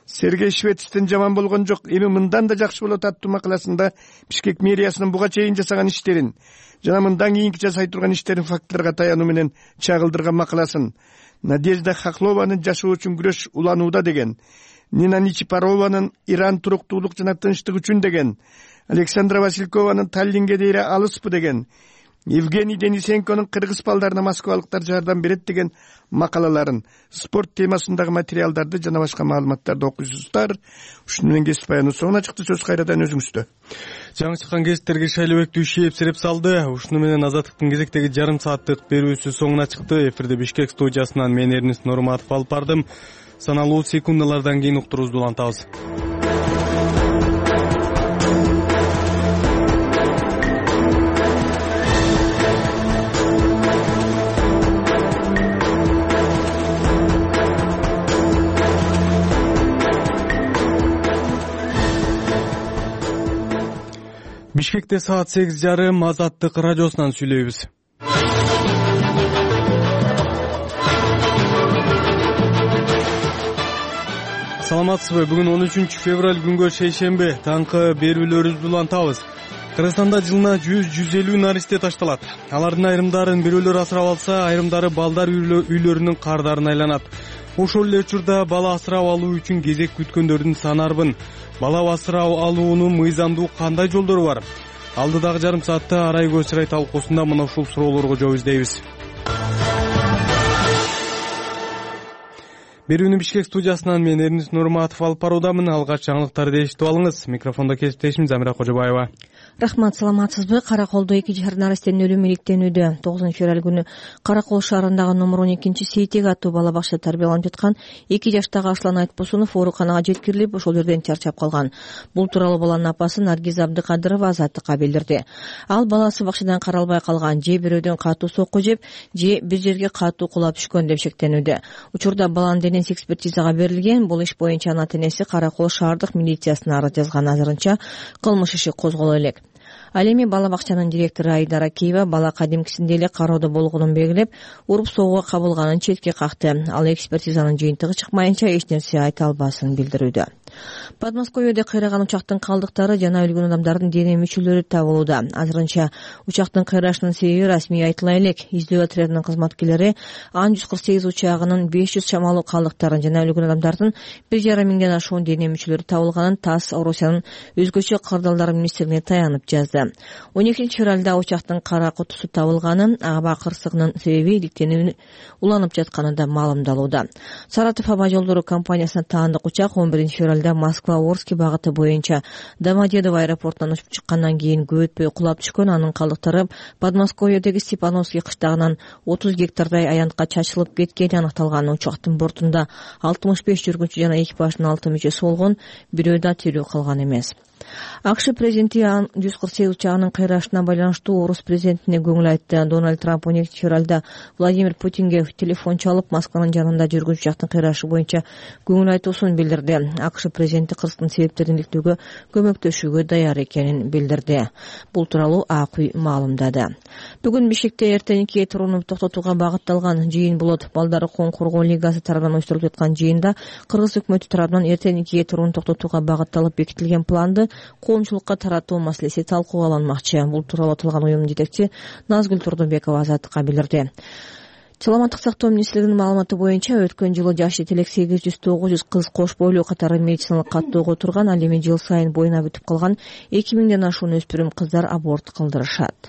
S18: Сергей Швецтен жаман болгон жок, эми мындан да жакшы болот аттуу макаласында Бишкек мэриясынын буга чейин жасаган иштерин жана мындан кийинки жасай турган иштерин фактыларга таянуу менен чагылдырган макаласын, Надежда Хохлованын жашоо үчүн күрөш уланууда деген, Нина Ничипарованын Иран туруктуулук жана тынчтык үчүн деген, Александра Василькованын Таллинге дейре алыспы деген, Евгений Денисенконун кыргыз балдарына москвалыктар жардам берет деген макалаларын, спорт темасындагы материалдарды жана башка маалыматтарды окуйсуздар. Ушуну менен кесип баянуу соңуна чыкты. Сөз кайрадан өзүңүздө.
S1: Жаңы чыккан кесиптерге Шайлыбектүү Шиеп сереп салды. Ушуну менен Азаттыктын кезектеги жарым сааттык берүүсү соңуна чыкты. Эфирде Бишкек студиясынан мен Эрнис Нурматов алып бардым. Саналуу секундалардан кийин уктуруубузду улантабыз. Бишкекте саат сегиз жарым Азаттык радиосунан сүйлөйбүз. Саламатсызбы? Бүгүн он үчүнчү февраль күнгө шейшемби таңкы берүүлөрүбүздү улантабыз. Кыргызстанда жылына жүз жүз элүү наристе ташталат. Алардын айрымдарын бирөөлөр асырап алса, айрымдары балдар үйлөрүнүн кардарына айланат. Ошол эле учурда бала асырап алуу үчүн кезек күткөндөрдүн саны арбын. Бала асырап алуунун мыйзамдуу кандай жолдору бар? Алдыдагы жарым саатта Арай көз чырай талкуусунда мына ушул суроолорго жооп издейбиз. Берүүнү Бишкек студиясынан мен Эрнис Нурматов алып баруудамын. Алгач жаңылыктарды эшитип алыңыз. Микрофондо кесиптешим Замира Кожобаева.
S4: Рахмат, саламатсызбы? Караколдо эки жашар наристенин өлүмү иликтенүүдө. тогузунчу февраль күнү Каракол шаарындагы номер он экинчи Сейтек аттуу бала бакчада тарбияланып жаткан эки жаштагы Аслан Айтбосунов ооруканага жеткирилип, ошол жерден чарчап калган. Бул тууралуу баланын апасы Наргиз Абдыкадырова Азаттыкка билдирди. Ал баласы бакчадан каралбай калган, же бирөөдөн катуу сокку жеп, же бир жерге катуу кулап түшкөн деп шектенүүдө. Учурда баланын денеси экспертизага берилген. Бул иш боюнча ана энеси Каракол шаардык милициясына арыз жазган. Азырынча кылмыш иши козголо элек. Ал эми бала бакчанын директору Айдара Киева бала кадимкисиндей эле кароодо болгонун белгилеп, уруп согууга кабылганын четке какты. Ал экспертизанын жыйынтыгы чыкмайынча эч нерсе айта албасын билдирүүдө. Подмосковьеде кыйраган учактын калдыктары жана өлгөн адамдардын дене мүчөлөрү табылууда. Азырынча учактын кыйрашынын себеби расмий айтыла элек. Издөө отрядынын кызматкерлери Ан жүз кырк сегиз учагынын беш жүз чамалуу калдыктарын жана өлгөн адамдардын бир жарым миңден ашуун дене мүчөлөрү табылганын ТАСС Орусиянын өзгөчө кырдаалдар министрлигине таянып жазды. он экинчи февралда учактын кара кутусу табылганы, аба кырсыгынын себеби иликтенүү уланып жатканы да маалымдалууда. Саратов аба жолдору компаниясына таандык учак он биринчи февралда Москва-Орский багыты боюнча Домодедово аэропортунан учуп чыккандан кийин көп өтпөй кулап түшкөн. Анын калдыктары Подмосковьедеги Степановский кыштагынан отуз гектардай аянтка чачылып кеткени аныкталган. Учактын бортунда алтымыш беш жүргүнчү жана экипаждын алты мүчөсү болгон, бирөө да тирүү калган эмес. АКШ президенти Ан жүз кырк сегиз учагынын кыйрашына байланыштуу орус президентине көңүл айтты. Дональд Трамп он экинчи февралда Владимир Путинге телефон чалып, Москванын жанында жүргүнчү учактын кыйрашы боюнча көңүл айтуусун билдирди. АКШ президенти кырсыктын себептерин иликтөөгө көмөктөшүүгө даяр экенин билдирди. Бул тууралуу ак үй маалымдады. Бүгүн Бишкекте эртеңки турууну токтотууга багытталган жыйын болот. Балдар укугун коргоо лигасы тарабынан уюштурулуп жаткан жыйында Кыргыз өкмөтү тарабынан эртеңки турууну токтотууга багытталып бекитилген планды коомчулукка таратуу маселеси талкууга алынмакчы. Бул тууралуу аталган уюмдун жетекчиси Назгүл Турдунбекова Азаттыкка билдирди. Саламаттык сактоо министрлигинин маалыматы боюнча өткөн жылы жаш жетелек сегиз жүз тогуз жүз кыз кош бойлуу катары медициналык каттоого турган, ал эми жыл сайын боюна бүтүп калган эки миңден ашуун өспүрүм кыздар аборт кылдырышат.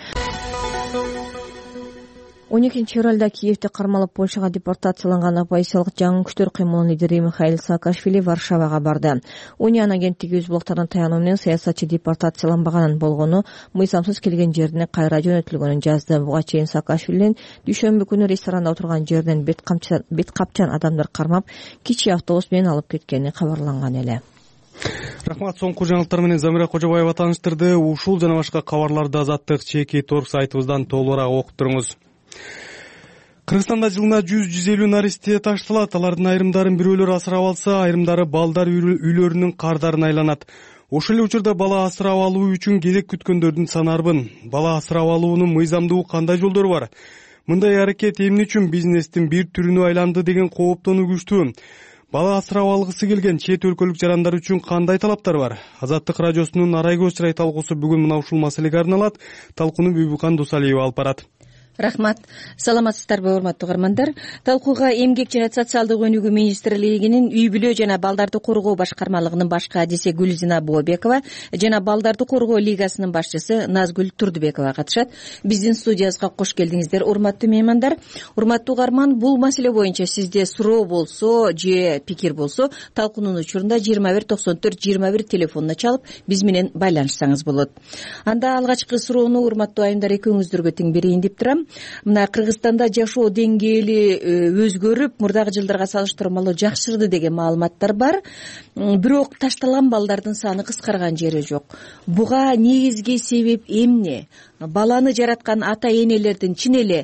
S4: он экинчи февралда Киевде кармалып Польшага депортацияланган оппозициялык жаңы күчтөр кыймылынын лидери Михаил Саакашвили Варшавага барды. Униан агенттиги өз булактарына таянуу менен саясатчы депортацияланбаганын болгону, мыйзамсыз келген жерине кайра жөнөтүлгөнүн жазды. Буга чейин Саакашвилинин дүйшөмбү күнү ресторанда отурган жерден бет камчан, бет капчан адамдар кармап, кичи автобус менен алып кеткени кабарланган эле.
S1: Рахмат, соңку жаңылыктар менен Замира Кожобаева тааныштырды. Ушул жана башка кабарларды Азаттык чеки торг сайтыбыздан толугураак окуп туруңуз. Кыргызстанда жылына жүз жүз элүү наристе ташталат. Алардын айрымдарын бирөөлөр асырап алса, айрымдары балдар үйлөрүнүн кардарына айланат. Ошол эле учурда бала асырап алуу үчүн кезек күткөндөрдүн саны арбын. Бала асырап алуунун мыйзамдуу кандай жолдору бар? Мындай аракет эмне үчүн бизнестин бир түрүнө айланды деген кооптонуу күчтүү. бала асырап алгысы келген чет өлкөлүк жарандар үчүн кандай талаптар бар? Азаттык радиосунун Арайкөз чырай талкуусу бүгүн мына ушул маселеге арналат. Талкууну Бүбүкан Дусалиева алып барат.
S4: Рахмат. Саламатсыздарбы, урматтуу угармандар? Талкууга Эмгек жана социалдык өнүгүү министрлигинин үй бүлө жана балдарды коргоо башкармалыгынын башкы адиси Гүлзина Бообекова жана балдарды коргоо лигасынын башчысы Назгүл Турдубекова катышат. Биздин студиябызга кош келдиңиздер, урматтуу меймандар. Урматтуу угарман, бул маселе боюнча сизде суроо болсо же пикир болсо, талкуунун учурунда жыйырма бир токсон төрт жыйырма бир телефонуна чалып биз менен байланышсаңыз болот. Анда алгачкы суроону, урматтуу айымдар, экөөңүздөргө тең берейин деп турам. Мына Кыргызстанда жашоо деңгээли өзгөрүп, мурдагы жылдарга салыштырмалуу жакшырды деген маалыматтар бар. Бирок ташталган балдардын саны кыскарган жери жок. Буга негизги себеп эмне? Баланы жараткан ата-энелердин чын эле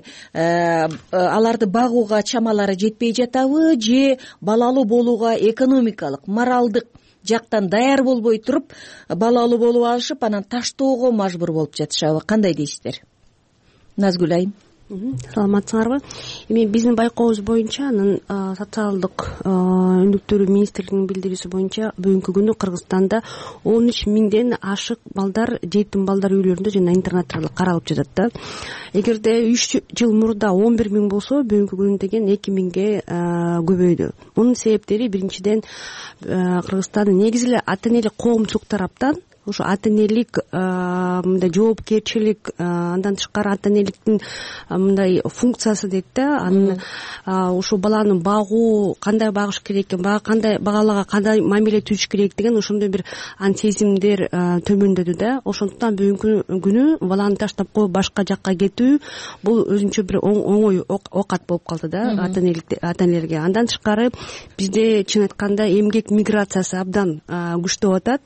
S4: аларды багууга чамалары жетпей жатабы, же балалуу болууга экономикалык, моралдык жактан даяр болбой туруп, балалуу болуп алышып, анан таштоого мажбур болуп жатышабы? Кандай дейсиздер? Назгүл айым.
S19: Саламатсыңарбы? Эми биздин байкообуз боюнча, анын социалдык өнүктүрүү министрлигинин билдирүүсү боюнча бүгүнкү күнү Кыргызстанда он үч миңден ашык балдар жетим балдар үйлөрүндө жана интернаттарда каралып жатат да. Эгерде үч жыл мурда он бир миң болсо, бүгүнкү күнү деген эки миңге көбөйдү. Мунун себептери биринчиден Кыргызстандын негизи эле ата-энелик коомчулук тараптан ушу ата-энелик мындай жоопкерчилик, андан тышкары ата-энеликтин мындай функциясы дейт да. Анын ушу баланы багуу, кандай багыш керек экен, бага кандай багалага кандай мамиле түзүш керек деген ошондой бир ан сезимдер төмөндөдү да. Ошондуктан бүгүнкү күнү баланы таштап коюп башка жакка кетүү бул өзүнчө бир оңой оокат болуп калды да ата-энелерге. Андан тышкары бизде чын айтканда эмгек миграциясы абдан күчтөп атат.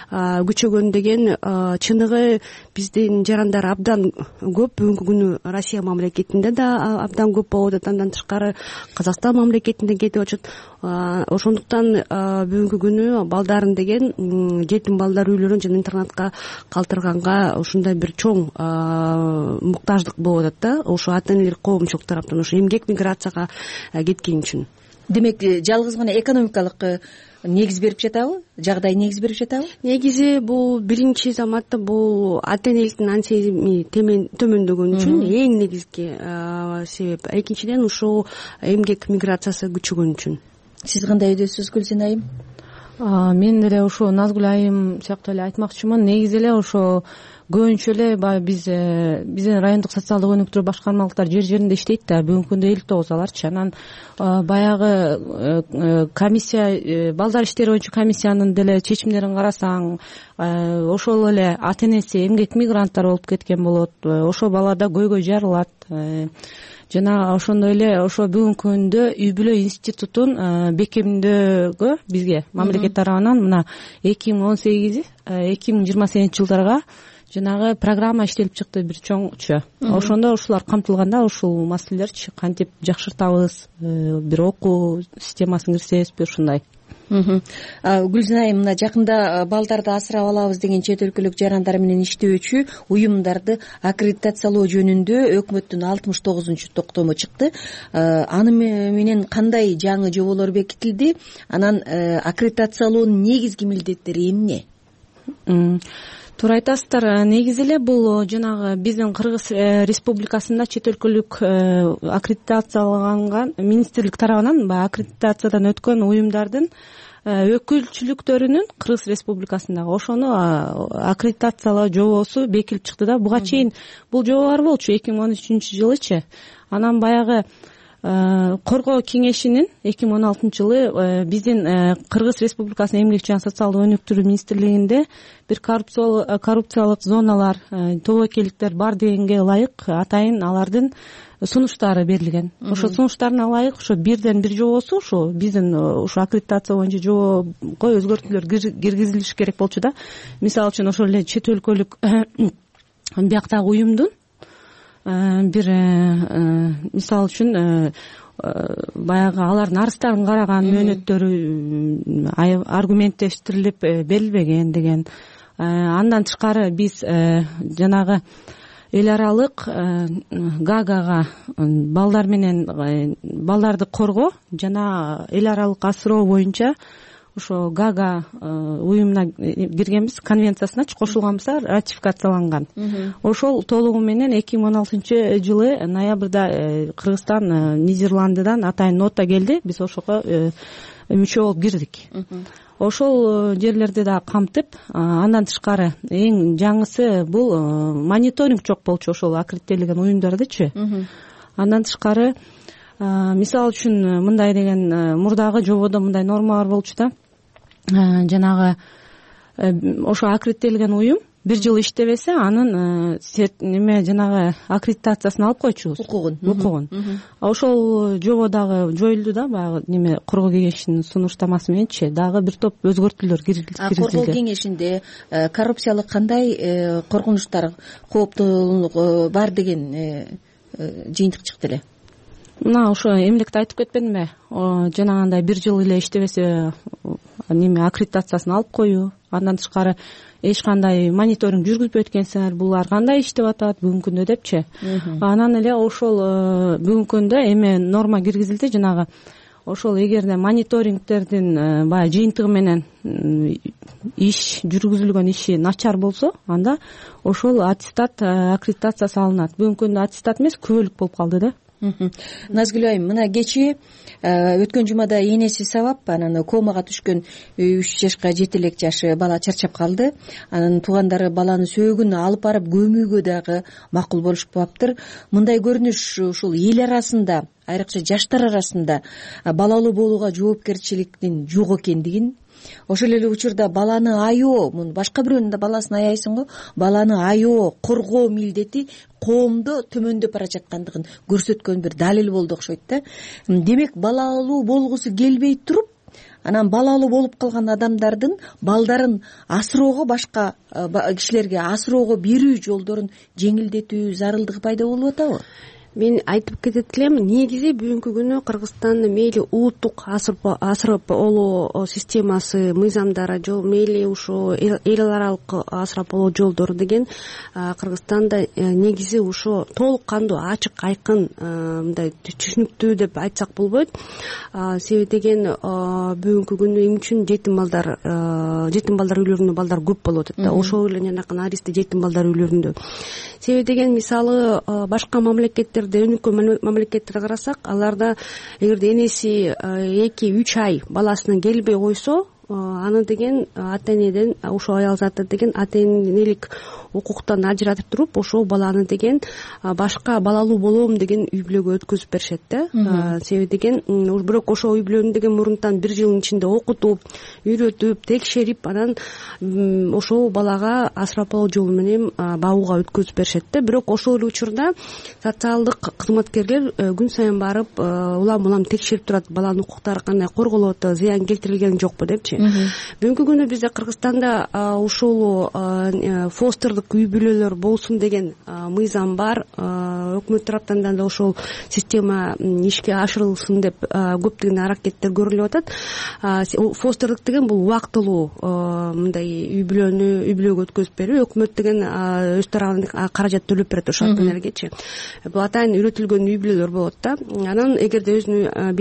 S19: Деген чыныгы биздин жарандар абдан көп, бүгүнкү күнү Россия мамлекетинде да абдан көп болуп атат, андан тышкары Казакстан мамлекетинде кетип атат. Ошондуктан бүгүнкү күнү балдарын деген жетим балдар үйлөрүн жана интернатка калтырганга ушундай бир чоң муктаждык болуп атат да, ошо ата-энелер коомчулук тараптан ошо эмгек миграцияга кеткен үчүн.
S4: Демек, жалгыз гана экономикалык негиз берип жатабы? Жагдай негиз берип жатабы?
S19: Негизи бул биринчи заматта бул ата-энеликтин ан сезими төмөндөгөн үчүн эң негизги себеп. Экинчиден ушул эмгек миграциясы күчөгөн үчүн.
S4: Сиз кандай өйдөсүз, Гүлзина айым?
S20: Мен деле ошо Назгүл айым сыяктуу эле айтмакчымын. Негизи эле ошо көбүнчө эле баягы биз биздин райондук социалдык өнүктүрүү башкармалыктар жер жеринде иштейт да, бүгүнкү күндө элүү тогуз аларчы. Анан баягы комиссия, балдар иштери боюнча комиссиянын деле чечимдерин карасаң, ошол эле ата-энеси эмгек мигранттар болуп кеткен болот, ошо бала да көйгөй жарылат. Жана ошондой эле ошо бүгүнкү күндө үй бүлө институтун бекемдөөгө бизге мамлекет тарабынан мына эки миң он сегиз эки миң жыйырма сегизинчи жылдарга жанагы программа иштелип чыкты бир чоңчу. Ошондо ушулар камтылганда ушул маселелерчи кантип жакшыртабыз, бир окуу системасын киргизебизби, ушундай.
S4: Гүлзина айым, мына жакында балдарды асырап алабыз деген чет өлкөлүк жарандар менен иштөөчү уюмдарды аккредитациялоо жөнүндө өкмөттүн алтымыш тогузунчу токтому чыкты. Аны менен кандай жаңы жоболор бекитилди? Анан аккредитациялоонун негизги милдеттери эмне?
S20: Туура айтасыздар. Негизи эле бул жанагы биздин Кыргыз Республикасында чет өлкөлүк аккредитацияланган министрлик тарабынан баягы аккредитациядан өткөн уюмдардын өкүлчүлүктөрүнүн Кыргыз Республикасындагы ошону аккредитациялоо жобосу бекилип чыкты да. Буга чейин бул жобо бар болчу эки миң он үчүнчү жылычы. Анан баягы коргоо кеңешинин эки миң он алтынчы жылы биздин Кыргыз Республикасынын эмгек жана социалдык өнүктүрүү министрлигинде бир коррупциялык зоналар, тобокелдиктер бар дегенге ылайык атайын алардын сунуштары берилген. Ошо сунуштарына ылайык ошо бирден бир жобосу ушу биздин ушу аккредитация боюнча жобого өзгөртүүлөр киргизилиш керек болчу да. Мисалы үчүн ошол эле чет өлкөлүк бияктагы уюмдун бир мисалы үчүн баягы алардын арыздарын караган мөөнөттөрү аргументтештирилип берилбеген деген. Андан тышкары биз жанагы эл аралык гаагага балдар менен балдарды коргоо жана эл аралык асыроо боюнча ошо гаага уюмуна киргенбиз, конвенциясыначы кошулганбыз, ратификацияланган. Ошол толугу менен эки миң он алтынчы жылы ноябрда Кыргызстан Нидерландыдан атайын нота келди, биз ошого мүчө болуп кирдик. Ошол жерлерди да камтып, андан тышкары эң жаңысы бул мониторинг жок болчу ошол аккредиттелген уюмдардычы. Андан тышкары мисалы үчүн мындай деген мурдагы жободо мындай нормалар болчу да, жанагы ошо аккредиттелген уюм бир жыл иштебесе анын неме жанагы аккредитациясын алып койчубуз, укугун укугун ошол жобо дагы жоюлду да, баягы неме коргоо кеңешинин сунуштамасы мененчи дагы бир топ өзгөртүүлөр киргизилди.
S4: Коргоо кеңешинде коррупциялык кандай коркунучтар, кооптуулук бар деген жыйынтык чыкты эле.
S20: Мына ошо эмлекте айтып кетпедимби, жанагындай бир жыл эле иштебесе неме аккредитациясын алып коюу, андан тышкары эч кандай мониторинг жүргүзбөйт экенсиңер, булар кандай иштеп атат бүгүнкү күндө депчи. Анан эле ошол бүгүнкү күндө эме норма киргизилди, жанагы ошол эгерде мониторингтердин баягы жыйынтыгы менен иш жүргүзүлгөн иши начар болсо, анда ошол аттестат аккредитациясы алынат. Бүгүнкү күндө аттестат эмес, күбөлүк болуп калды да.
S4: Назгүл айым, мына кечи өткөн жумада энеси сабап анан комага түшкөн үч жашка жети элек жашы бала чарчап калды. Анын туугандары баланы сөөгүн алып барып көмүүгө дагы макул болушпаптыр. Мындай көрүнүш ушул эл арасында, айрыкча жаштар арасында балалуу болууга жоопкерчиликтин жок экендигин, ошол эле учурда баланы аябоо, муну башка бирөөнүн да баласын аяйсың го, баланы аябоо, коргоо милдети коомдо төмөндөп бара жаткандыгын көрсөткөн бир далил болду окшойт да. Демек, балалуу болгусу келбей туруп, анан балалуу болуп калган адамдардын балдарын асыроого, башка кишилерге асыроого берүү жолдорун жеңилдетүү зарылдыгы пайда болуп атабы?
S19: Мен айтып кетет элем, негизи бүгүнкү күнү Кыргызстандын мейли улуттук асырап алуу системасы, мыйзамдары, мейли ушу эл аралык асырап алуу жолдору деген Кыргызстанда негизи ушу толук кандуу, ачык, айкын, мындай түшүнүктүү деп айтсак болбойт. Себеби деген бүгүнкү күнү эң үчүн жетим балдар, жетим балдар үйлөрүндө балдар көп болуп атат да. Ошол эле жанакы наристе жетим балдар үйлөрүндө. Себеби деген мисалы башка мамлекеттерде, өнүккөн мамлекеттерге карасак, аларда эгерде энеси эки үч ай баласына келбей койсо, аны деген ата энеден, ошол аял заты деген ата энелик укуктан ажыратып туруп, ошол баланы деген башка балалуу болом деген үй бүлөгө өткөзүп беришет да. Себеби деген бирок ошол үй бүлөнү деген мурунтан бир жылдын ичинде окутуп, үйрөтүп, текшерип, анан ошол балага асырап алуу жолу менен багууга өткөзүп беришет да. Бирок ошол эле учурда социалдык кызматкерлер күн сайын барып, улам улам текшерип турат, баланын укуктары кандай корголуп атат, зыян келтирилген жокпу депчи. Бүгүнкү күнү бизде Кыргызстанда ушул фостердик үй бүлөлөр болсун деген мыйзам бар. Өкмөт тараптан да ошол система ишке ашырылсын деп көптөгөн аракеттер көрүлүп атат. Фостердик деген бул убактылуу мындай үй бүлөнү үй бүлөгө өткөзүп берүү. Өкмөт деген өз тарабынан каражат төлөп берет ошол ата энелергечи. Бул атайын үйрөтүлгөн үй бүлөлөр болот да. Анан эгерде өзүнүн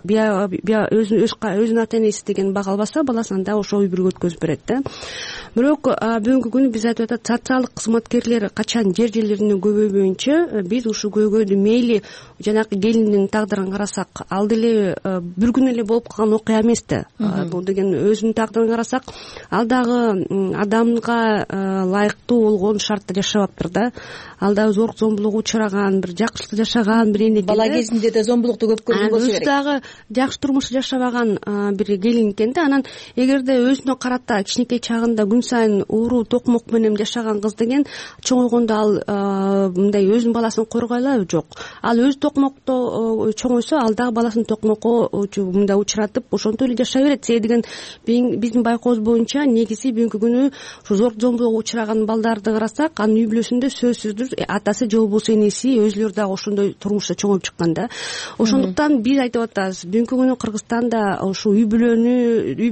S19: өзүнүн ата энеси деген бага албаса, баласын да ошол үй бүлөгө өткөзүп берет да. Бирок бүгүнкү күнү биз айтып атат, социалдык кызматкерлер качан жер жерлеринде көбөйбөйүнчө, биз ушул көйгөйдү мейли жанакы келиндин тагдырын карасак, ал деле бир күн эле болуп калган окуя эмес да. Бул деген өзүнүн тагдырын карасак, ал дагы адамга ылайыктуу болгон шартта жашабаптыр да. Ал дагы зорлук зомбулукка учураган, бир жакшылыкта жашаган бир эне.
S4: Бала кезинде да зомбулукту көп көргөн болсо керек.
S19: Өзү дагы жакшы турмуш жашабаган бир келин экен да. Анан эгерде өзүнө карата кичинекей чагында күн сайын ууруу токмок менен жашаган кыз деген чоңойгондо ал мындай өзүнүн баласын коргой алабы? Жок. Ал өзү токмокто чоңойсо, ал дагы баласын токмокко мындай учуратып, ошентип эле жашай берет. Себеби деген биздин байкообуз боюнча негизи бүгүнкү күнү ушу зорлук зомбулукка учураган балдарды карасак, анын үй бүлөсүндө сөзсүздүр атасы же болбосо энеси өзүлөрү дагы ошондой турмушта чоңоюп чыккан да. Ошондуктан биз айтып атабыз, бүгүнкү күнү Кыргызстанда ушу үй бүлөнү үй бүлө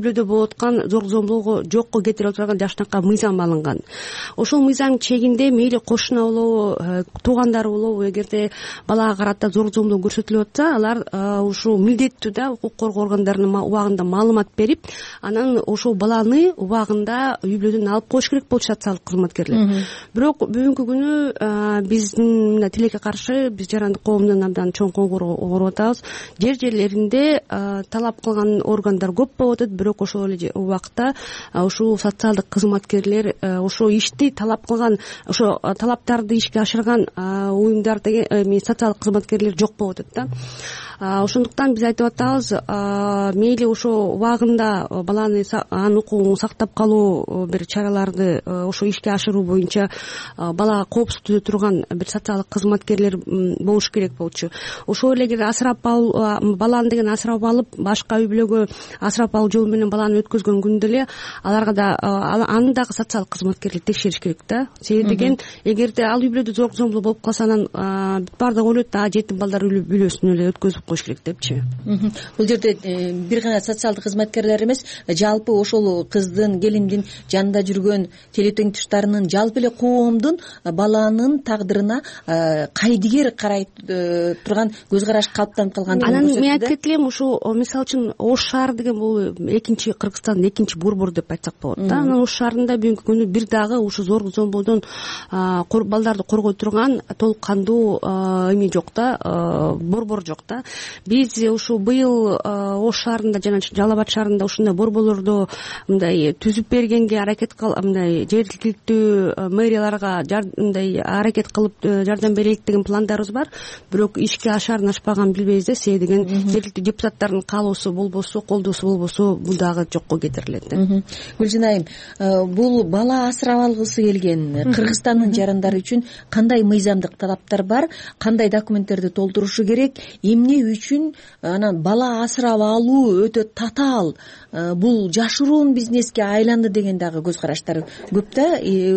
S19: үй бүлөдө болуп аткан зорлук зомбулугу жокко кетирип турган жакшынакай мыйзам алынган. Ошол мыйзам чегинде мейли кошуна болобу, туугандары болобу, эгерде балага карата зорлук зомбулук көрсөтүлүп атса, алар ушул милдеттүү да укук коргоо органдарынын убагында маалымат берип, анан ошол баланы убагында үй бүлөдөн алып коюш керек болчу социалдык кызматкерлер. Бирок бүгүнкү күнү биздин мына тилекке каршы биз жарандык коомдон абдан чоң кооруп атабыз. Жер жерлеринде талап кылган органдар көп болуп атат, бирок ошол эле убакта ушул социалдык кызматкерлер ошол ишти талап кылган, ошо талаптарды ишке ашырган уюмдар деген социалдык кызматкерлер жок болуп атат да. Ошондуктан биз айтып атабыз, мейли ошо убагында баланы анын укугун сактап калуу бир чараларды ошо ишке ашыруу боюнча балага коопсуз түзө турган бир социалдык кызматкерлер болуш керек болчу. Ошол эле эгер асырап алуу баланы деген асырап алып, башка үй бүлөгө асырап алуу жолу менен баланы өткөзгөн күндө эле аларга да аны дагы социалдык кызматкерлер текшериш керек да. Себеби деген эгерде ал үй бүлөдө зорлук зомбулук болуп калса, анан баардыгы ойлойт да, жетим балдар үй бүлөсүнө эле өткөзүп коюш керек депчи.
S4: Бул жерде бир гана социалдык кызматкерлер эмес, жалпы ошол кыздын, келиндин жанында жүргөн телетең туштарынын, жалпы эле коомдун баланын тагдырына кайдыгер карай турган көз караш калыптанып калган.
S19: Анан мен айтып кетелем, ушу мисалы үчүн Ош шаары деген бул экинчи Кыргызстандын экинчи Борбор деп айтсак болот да. Анан Ош шаарында бүгүнкү күнү бир дагы ушу зорлук зомбулуктан балдарды коргой турган толук кандуу эме жок да, борбор жок да. Биз ушу быйыл Ош шаарында жана Жалал Абад шаарында ушундай борборлорду мындай түзүп бергенге аракет кылып, мындай жергиликтүү мэрияларга мындай аракет кылып жардам берейик деген пландарыбыз бар. Бирок ишке ашарын ашпаган билбейбиз да. Себеби деген жергиликтүү депутаттардын каалоосу болбосо, колдоосу болбосо бул дагы жокко кетирилет да.
S4: Гүлжан айым, бул бала асырап алгысы келген Кыргызстандын жарандары үчүн кандай мыйзамдык талаптар бар, кандай документтерди толтурушу керек, эмне үчүн анан бала асырап алуу өтө татаал, бул жашыруун бизнеске айланды деген дагы көз караштар көп да.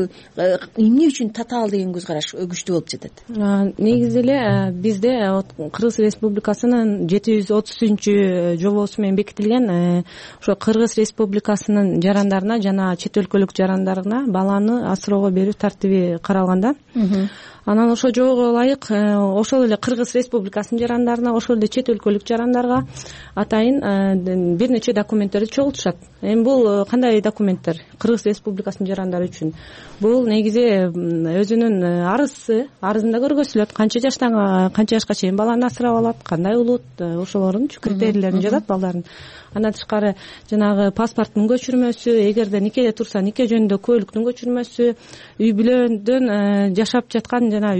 S4: Эмне үчүн татаал деген көз караш күчтүү болуп жатат?
S20: Негизи эле бизде Кыргыз Республикасынын жети жүз отуз үчүнчү жобосу менен бекитилген ошо Кыргыз Республикасынын жарандарына жана чет өлкөлүк жарандарына баланы асыроого берүү тартиби каралган да. Анан ошол жобого ылайык ошол эле Кыргыз Республикасынын жарандарына, ошол эле чет өлкөлүк жарандарга атайын бир нече документтерди чогултушат. Эми бул кандай документтер Кыргыз Республикасынын жарандары үчүн? Бул негизи өзүнүн арызы, арызында көргөзүлөт, канча жаштан канча жашка чейин баланы асырап алат, кандай улут, ошолордун критерийлерин жазат балдардын. Андан тышкары жанагы паспорттун көчүрмөсү, эгерде никеде турса нике жөнүндө куөлүктүн көчүрмөсү, үй бүлөдөн жашап жаткан жана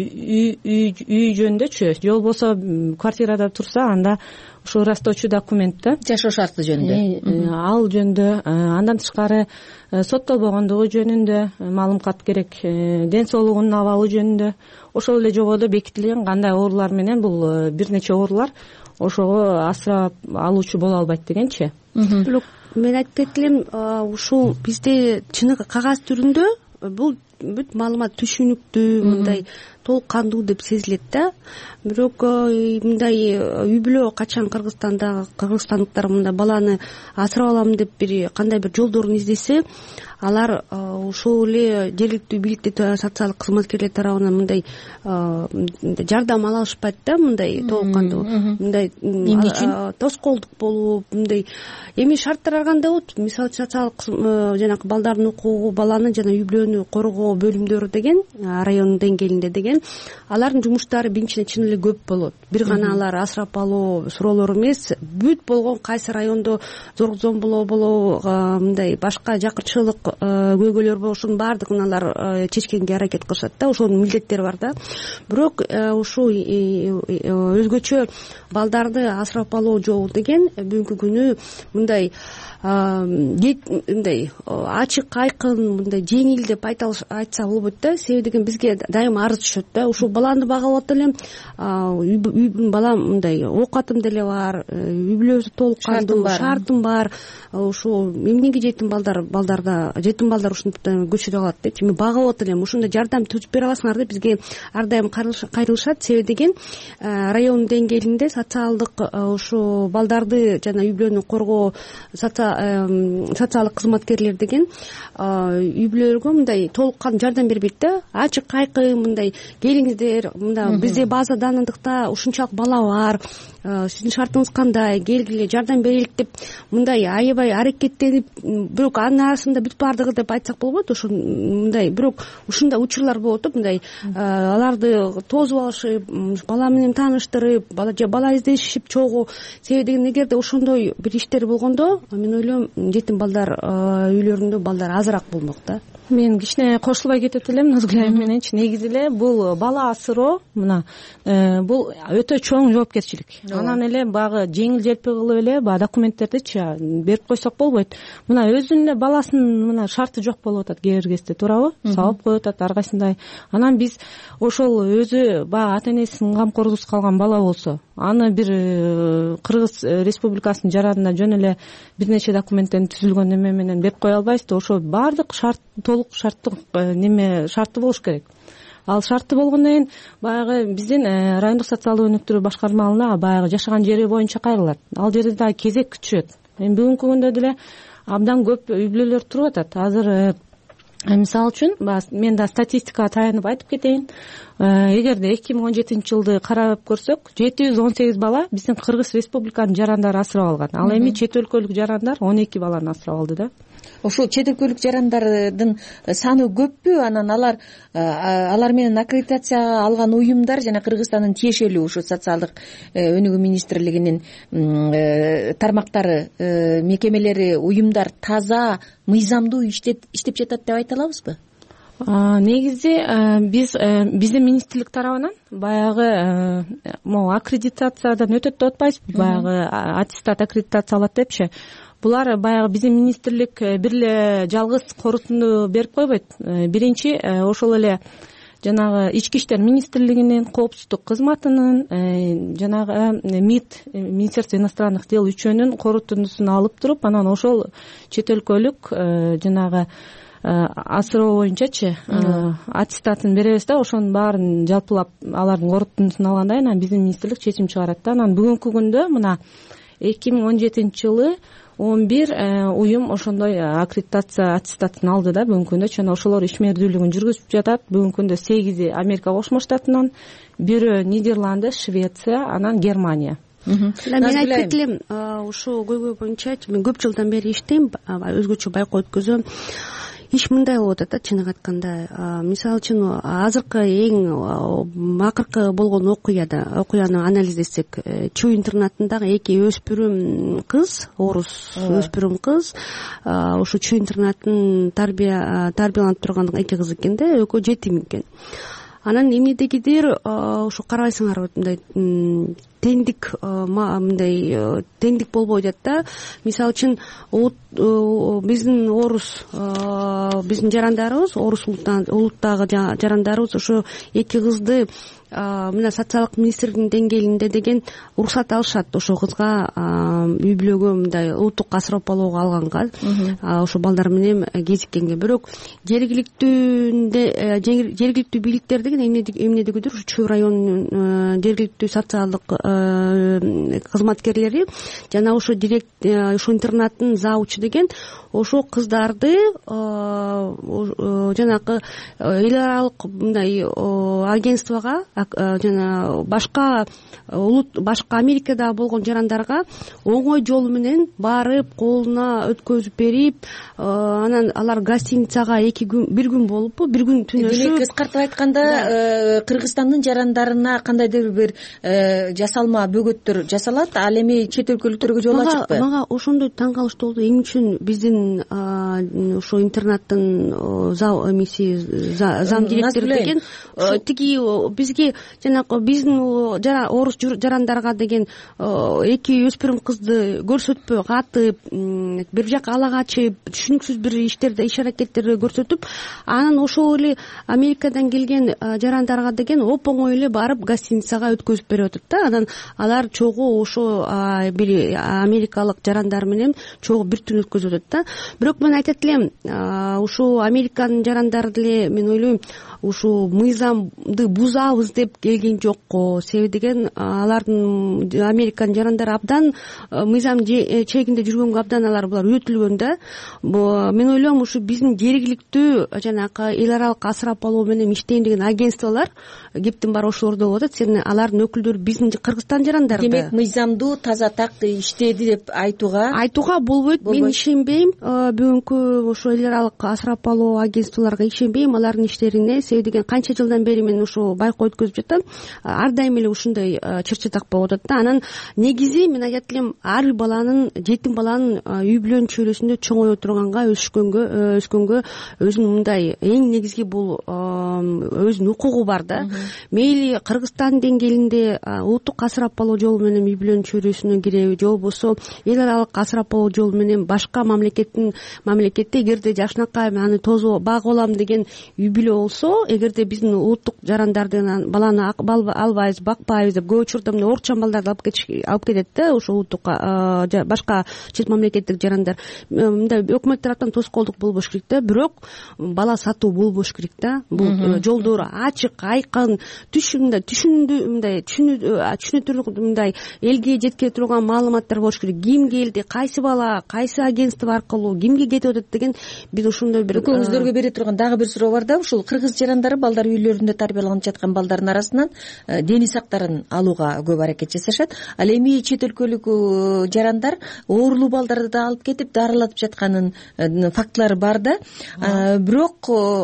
S20: үй жөнүндөчү, же болбосо квартирада турса анда ошо ырастоочу документ да,
S4: жашоо шарты жөнүндө,
S20: ал жөнүндө. Андан тышкары соттолбогондугу жөнүндө маалымат керек, ден соолугунун абалы жөнүндө. Ошол эле жободо бекитилген кандай оорулар менен бул бир нече оорулар ошого асырап алуучу боло албайт дегенчи.
S19: Бирок мен айтып кетелем, ушул бизде чыныгы кагаз түрүндө бул бүт маалымат түшүнүктүү, мындай толук кандуу деп сезилет да. Бирок мындай үй бүлө качан Кыргызстандагы кыргызстандыктар мындай баланы асырап алам деп бир кандай бир жолдорун издесе, алар ошол эле жергиликтүү бийликтүү социалдык кызматкерлер тарабынан мындай жардам ала алышпайт да, мындай толук кандуу, мындай эмне үчүн тоскоолдук болуп, мындай эми шарттар ар кандай болот. Мисалы социалдык жанагы балдардын укугу, баланы жана үй бүлөнү коргоо бөлүмдөрү деген район деңгээлинде деген алардын жумуштары биринчиден чын эле көп болот. Бир гана алар асырап алуу суроолор эмес, бүт болгон кайсы райондо зорлук зомбулоо болобу, мындай башка жакырчылык көйгөйлөр болобу, ошонун баардыгын алар чечкенге аракет кылышат да. Ошонун милдеттери бар да. Бирок ушул өзгөчө балдарды асырап алуу жолу деген бүгүнкү күнү мындай мындай ачык айкын, мындай жеңил деп айтса болбойт да. Себеби деген бизге дайыма арыз түшөт да. Ушул баланы багып атып элем, балам мындай оокатым деле бар, үй бүлөбүз толук кандуу, шартым бар, ушул эмнеге жетим балдар балдарда жетим балдар ушунтип көчүрө алат депчи. Мен багып атып элем, ушундай жардам түзүп бере аласыңар деп бизге ар дайым кайрылышат. Себеби деген район деңгээлинде социалдык ушу балдарды жана үй бүлөнү коргоо социалдык кызматкерлер деген үй бүлөлөргө мындай толук кандуу жардам бербейт да. Ачык айкын мындай келиңиздер, мында бизде база данындыкта ушунчалык бала бар, сиздин шартыңыз кандай, келгиле жардам берелик деп мындай аябай аракеттенип, бирок анын арасында бүт баардыгы деп айтсак болбойт. Ошо мындай бирок ушундай учурлар болот да, мындай аларды тосуп алышып, бала менен тааныштырып, бала же бала издешип чогуу. Себеби деген эгерде ошондой бир иштер болгондо, мен ойлойм жетим балдар үйлөрүндө балдар азыраак болмок да.
S20: Мен кичине кошулбай кетет элем Назгүл айым мененчи. Негизи эле бул бала асыроо мына бул өтө чоң жоопкерчилик. Анан эле баягы жеңил желпи кылып эле баягы документтердичи берип койсок болбойт. Мына өзүнүн эле баласынын мына шарты жок болуп атат кээ бир кезде, туурабы? Сабап коюп атат ар кайсындай. Анан биз ошол өзү баягы ата энесинин камкордугусуз калган бала болсо, аны бир Кыргыз Республикасынын жаранына жөн эле бир нече документтерин түзүлгөн эме менен берип кое албайбыз да. Ошо баардык шарт толук шарттык неме шарты болуш керек. Ал шарты болгондон кийин баягы биздин райондук социалдык өнүктүрүү башкармалыгына баягы жашаган жери боюнча кайрылат. Ал жерде дагы кезек күтүшөт. Эми бүгүнкү күндө деле абдан көп үй бүлөлөр туруп атат. Азыр мисалы үчүн мен да статистикага таянып айтып кетейин. Эгерде эки миң он жетинчи жылды карап көрсөк, жети жүз он сегиз бала биздин Кыргыз Республиканын жарандары асырап алган. Ал эми чет өлкөлүк жарандар он эки баланы асырап алды да.
S4: Ошол чет өлкөлүк жарандардын саны көппү? Анан алар алар менен аккредитация алган уюмдар жана Кыргызстандын тиешелүү ушу социалдык өнүгүү министрлигинин тармактары, мекемелери, уюмдар таза, мыйзамдуу иштеп жатат деп айта алабызбы?
S20: Негизи биз биздин министрлик тарабынан баягы могу аккредитациядан өтөт деп атпайбызбы? Баягы аттестат аккредитация алат депчи. Булар баягы биздин министрлик бир эле жалгыз корутунду берип койбойт. Биринчи ошол эле жанагы ички иштер министрлигинин, коопсуздук кызматынын, жанагы МИД, Министерство иностранных дел үчөөнүн корутундусун алып туруп, анан ошол чет өлкөлүк жанагы асыроо боюнчачы аттестатын беребиз да. Ошонун баарын жалпылап алардын корутундусун алгандан кийин анан биздин министрлик чечим чыгарат да. Анан бүгүнкү күндө мына эки миң он жетинчи жылы он бир уюм ошондой аккредитация аттестатын алды да бүгүнкү күндө. Жана ошолор ишмердүүлүгүн жүргүзүп жатат. Бүгүнкү күндө сегизи Америка Кошмо Штатынан, бирөө Нидерланды, Швеция, анан Германия.
S19: Мен айтып кетелем, ушул көйгөй боюнча мен көп жылдан бери иштейм, өзгөчө байкоо өткөзөм. Иш мындай болуп атат да, чыныгы айтканда. Мисалы үчүн азыркы эң акыркы болгон окуяда, окуяны анализдесек, Чүй интернатындагы эки өспүрүм кыз, орус өспүрүм кыз, ошо Чүй интернатын тарбия тарбияланып турган эки кыз экен да, экөө жетим экен. Анан эмнедегидир ошо карабайсыңар мындай теңдик мындай теңдик болбой жатат да. Мисалы үчүн биздин орус биздин жарандарыбыз, орус улуттагы жарандарыбыз ошо эки кызды мына социалдык министрлигинин деңгээлинде деген уруксат алышат ошо кызга үй бүлөгө мындай улуттук асырап алууга алганга, ошо балдар менен кезиккенге. Бирок жергиликтүүндө жергиликтүү бийликтер деген эмнедегидир ушу Чүй районунун жергиликтүү социалдык кызматкерлери жана ошо директ ошо интернаттын завучу деген ошо кыздарды жанагы эл аралык мындай агентствого жана башка улут башка Америкада болгон жарандарга оңой жол менен барып колуна өткөзүп берип, анан алар гостиницага эки күн бир күн болуппу, бир күн түнөшүп.
S4: Кыскартып айтканда Кыргызстандын жарандарына кандайдыр бир жасалма бөгөттөр жасалат, ал эми чет өлкөлүктөргө жол ачыкпы?
S19: Мага ошондой таң калыштуу болду. Эң үчүн биздин ошо интернаттын эмеси зам директор деген тиги бизге жанагы биздин орус жарандарга деген эки өспүрүм кызды көрсөтпөй катып, бир жака ала качып, түшүнүксүз бир иштерди, иш аракеттерди көрсөтүп, анан ошол эле Америкадан келген жарандарга деген оп оңой эле барып гостиницага өткөзүп берип атат да. Анан алар чогуу ошо бир америкалык жарандар менен чогуу бир түн өткөзүп атат да. Бирок мен айтат элем, ушул Американын жарандары деле мен ойлойм ушул мыйзамды бузабыз деп келген жок го. Себеби деген алардын Американын жарандары абдан мыйзам чегинде жүргөнгө абдан алар булар үйрөтүлгөн да. Мен ойлойм ушу биздин жергиликтүү жанагы эл аралык асырап алуу менен иштейм деген агентстволор кептин баары ошолордо болуп атат. Сен алардын өкүлдөрү биздин Кыргызстан жарандары.
S4: Демек мыйзамдуу таза так иштеди деп айтууга
S19: айтууга болбойт. Мен ишенбейм бүгүнкү ошо эл аралык асырап алуу агентстволорго, ишенбейм алардын иштерине. Себеби деген канча жылдан бери мен ушул байкоо өткөзүп жатам. Ар дайым эле ушундай чыр-чатак болуп атат да. Анан негизи мен айтат элем ар бир баланын, жетим баланын үй бүлөнүн чөйрөсүндө чоңое турганга, өсүшкөнгө өскөнгө өзүнүн мындай эң негизги бул өзүнүн укугу бар да. Мейли Кыргызстан деңгээлинде улуттук асырап алуу жолу менен үй бүлөнүн чөйрөсүнө киреби, же болбосо эл аралык асырап алуу жолу менен башка мамлекеттин мамлекетте эгерде жакшынакай аны тосуп багып алам деген үй бүлө болсо, эгерде биздин улуттук жарандардын баланы албайбыз, бакпайбыз деп көп учурда мына орусча балдарды алып кетет да, ошо улуттук башка чет мамлекеттик жарандар. Мындай өкмөт тараптан тоскоолдук болбош керек да, бирок бала сатуу болбош керек да. Бул жолдору ачык, айкын, түшүндө түшүндүү мындай түшүнүктүү мындай элге жеткире турган маалыматтар болуш керек. Ким келди, кайсы бала, кайсы агентство аркылуу кимге кетип атат деген биз ошондой бир
S4: экөөңүздөргө бере турган дагы бир суроо бар да. Ушул кыргыз жарандары балдар үйлөрүндө тарбияланып жаткан балдардын арасынан дене сактарын алууга көп аракет жасашат. Ал эми чет өлкөлүк жарандар оорулуу балдарды да алып кетип дарылатып жатканын фактылары бар да. Бирок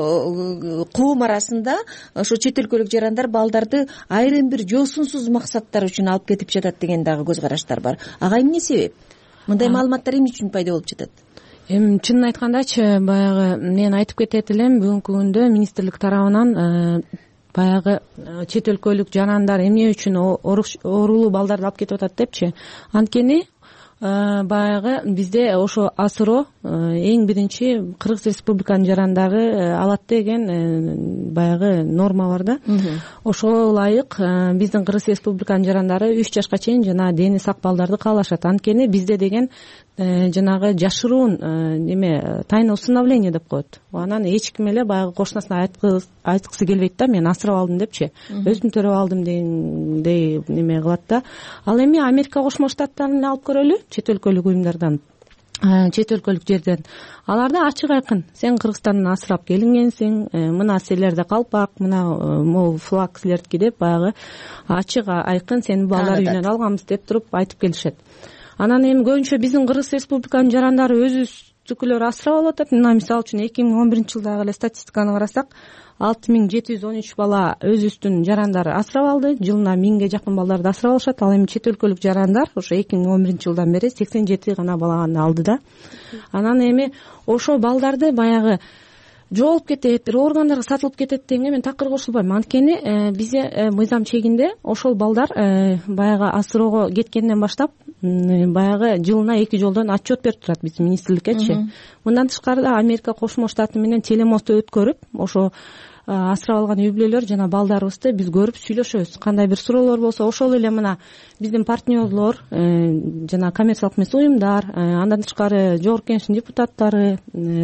S4: коом арасында ошо чет өлкөлүк жарандар балдарды айрым бир жосунсуз максаттар үчүн алып кетип жатат деген дагы көз караштар бар. Ага эмне себеп? Мындай маалыматтар эмне үчүн пайда болуп жатат?
S20: Эми чынын айткандачы, баягы мен айтып кетет элем, бүгүнкү күндө министрлик тарабынан баягы чет өлкөлүк жарандар эмне үчүн оорулуу балдарды алып кетип атат депчи. Анткени баягы бизде ошо асыроо эң биринчи Кыргыз Республиканын жарандары алат деген баягы норма бар да. Ошого ылайык биздин Кыргыз Республиканын жарандары үч жашка чейин жана дени сак балдарды каалашат. Анткени бизде деген жанагы жашыруун неме тайное усыновление деп коет. Анан эч ким эле баягы кошунасына айткысы келбейт да, мен асырап алдым депчи, өзүм төрөп алдым дегендей неме кылат да. Ал эми Америка Кошмо Штаттарын алып көрөлү, чет өлкөлүк уюмдардан, чет өлкөлүк жерден. Аларда ачык айкын, сен Кыргызстандан асырап келингенсиң, мына силерде калпак, мына могу флаг силердики деп баягы ачык айкын сени балдар үйүнөн алганбыз деп туруп айтып келишет. Анан эми көбүнчө биздин Кыргыз Республиканын жарандары өзүбүздүкүлөр асырап алып атат. Мына мисалы үчүн эки миң он биринчи жылдагы эле статистиканы карасак, алты миң жети жүз он үч бала өзүбүздүн жарандары асырап алды. Жылына миңге жакын балдарды асырап алышат. Ал эми чет өлкөлүк жарандар ошо эки миң он биринчи жылдан бери сексен жети гана баланы алды да. Анан эми ошо балдарды баягы жоолуп кетет, органдарга сатылып кетет дегенге мен такыр кошулбайм. Анткени бизде мыйзам чегинде ошол балдар баягы асыроого кеткенден баштап баягы жылына эки жолдон отчет берип турат биздин министрликкечи. Мындан тышкары да Америка Кошмо Штаты менен телемостто өткөрүп, ошо асырап алган үй бүлөлөр жана балдарыбызды биз көрүп сүйлөшөбүз. Кандай бир суроолор болсо, ошол эле мына биздин партнерлор, жана коммерциялык эмес уюмдар, андан тышкары жогорку кеңештин депутаттары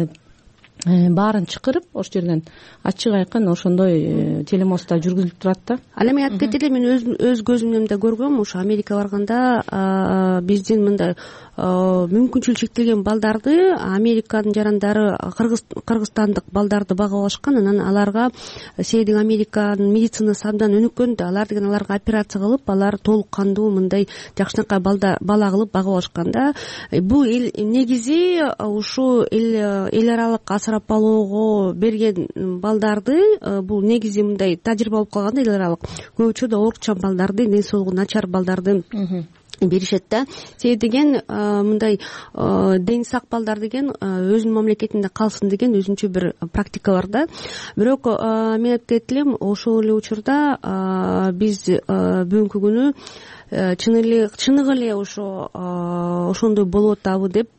S20: баарын чакырып ошол жерден ачык айкын ошондой телемостта жүргүзүлүп турат да.
S19: Ал эми айтып кетели, мен өз көзүмдөн да көргөм, ошо Америка барганда биздин мындай мүмкүнчүлүгү чектелген балдарды Американын жарандары кыргызстандык балдарды багып алышкан. Анан аларга себеби Американын медицинасы абдан өнүккөн да, алар деген аларга операция кылып, алар толук кандуу мындай жакшынакай бала кылып багып алышкан да. Бул негизи ушу эл аралык асырап алууга берген балдарды, бул негизи мындай тажрыйба болуп калган да, эл аралык көп учурда оорукчан балдарды, ден соолугу начар балдарды беришет да. Себеби деген мындай дени сак балдар деген өзүнүн мамлекетинде калсын деген өзүнчө бир практика бар да. Бирок мен айтып кетелим, ошол эле учурда биз бүгүнкү күнү чыныгы эле ошо ошондой болуп атабы деп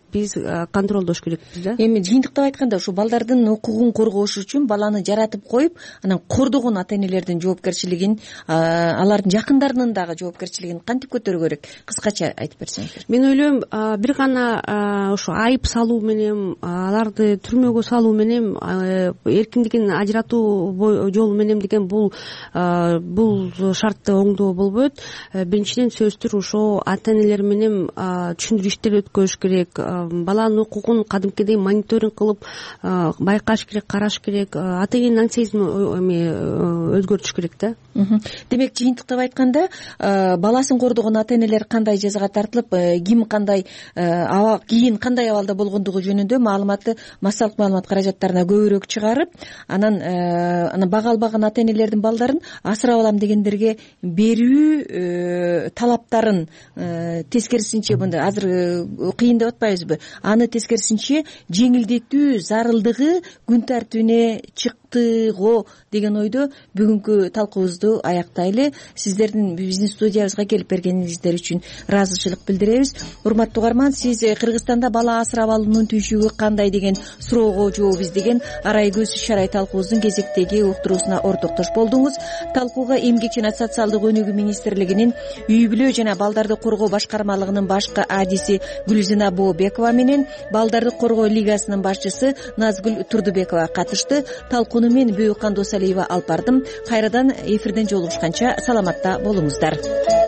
S19: биз контролдош керекпиз да.
S4: Эми жыйынтыктап айтканда ушу балдардын укугун коргош үчүн баланы жаратып коюп анан кордогон ата энелердин жоопкерчилигин, алардын жакындарынын дагы жоопкерчилигин кантип көтөрүү керек? Кыскача айтып берсеңиздер.
S19: Мен ойлойм, бир гана ушу айып салуу менен, аларды түрмөгө салуу менен, эркиндигин ажыратуу жолу менен деген бул бул шартты оңдоо болбойт. Биринчиден сөзсүз ошо ата энелер менен түшүндүрүү иштери өткөрүш керек, баланын укугун кадимкидей мониторинг кылып байкаш керек, караш керек, ата эненин аң сезимин эме өзгөртүш керек да.
S4: Демек жыйынтыктап айтканда, баласын кордогон ата энелер кандай жазага тартылып, ким кандай кийин кандай абалда болгондугу жөнүндө маалыматты массалык маалымат каражаттарына көбүрөөк чыгарып, анан анан бага албаган ата энелердин балдарын асырап алам дегендерге берүү талаптарын тескерисинче, мындай азыр кыйын деп атпайбызбы, аны тескерисинче жеңилдетүү зарылдыгы күн тартибине чыктыго деген ойдо бүгүнкү талкуубузду аяктайлы. Сиздердин биздин студиябызга келип бергениңиздер үчүн ыраазычылык билдиребиз. Урматтуу угарман, сиз Кыргызстанда бала асырап алуунун түйшүгү кандай деген суроого жооп издеген арай көз иш арай талкуубуздун кезектеги уктуруусуна ортоктош болдуңуз. Талкууга Эмгек жана социалдык өнүгүү министрлигинин үй бүлө жана балдарды коргоо башкармалыгынын башкы адиси Гүлзина Бообекова менен балдарды коргоо лигасынын башчысы Назгүл Турдубекова катышты. Талкууну мен Бөйүккан Досалиева алып бардым. Кайрадан эфирден жолугушканча саламатта болуңуздар.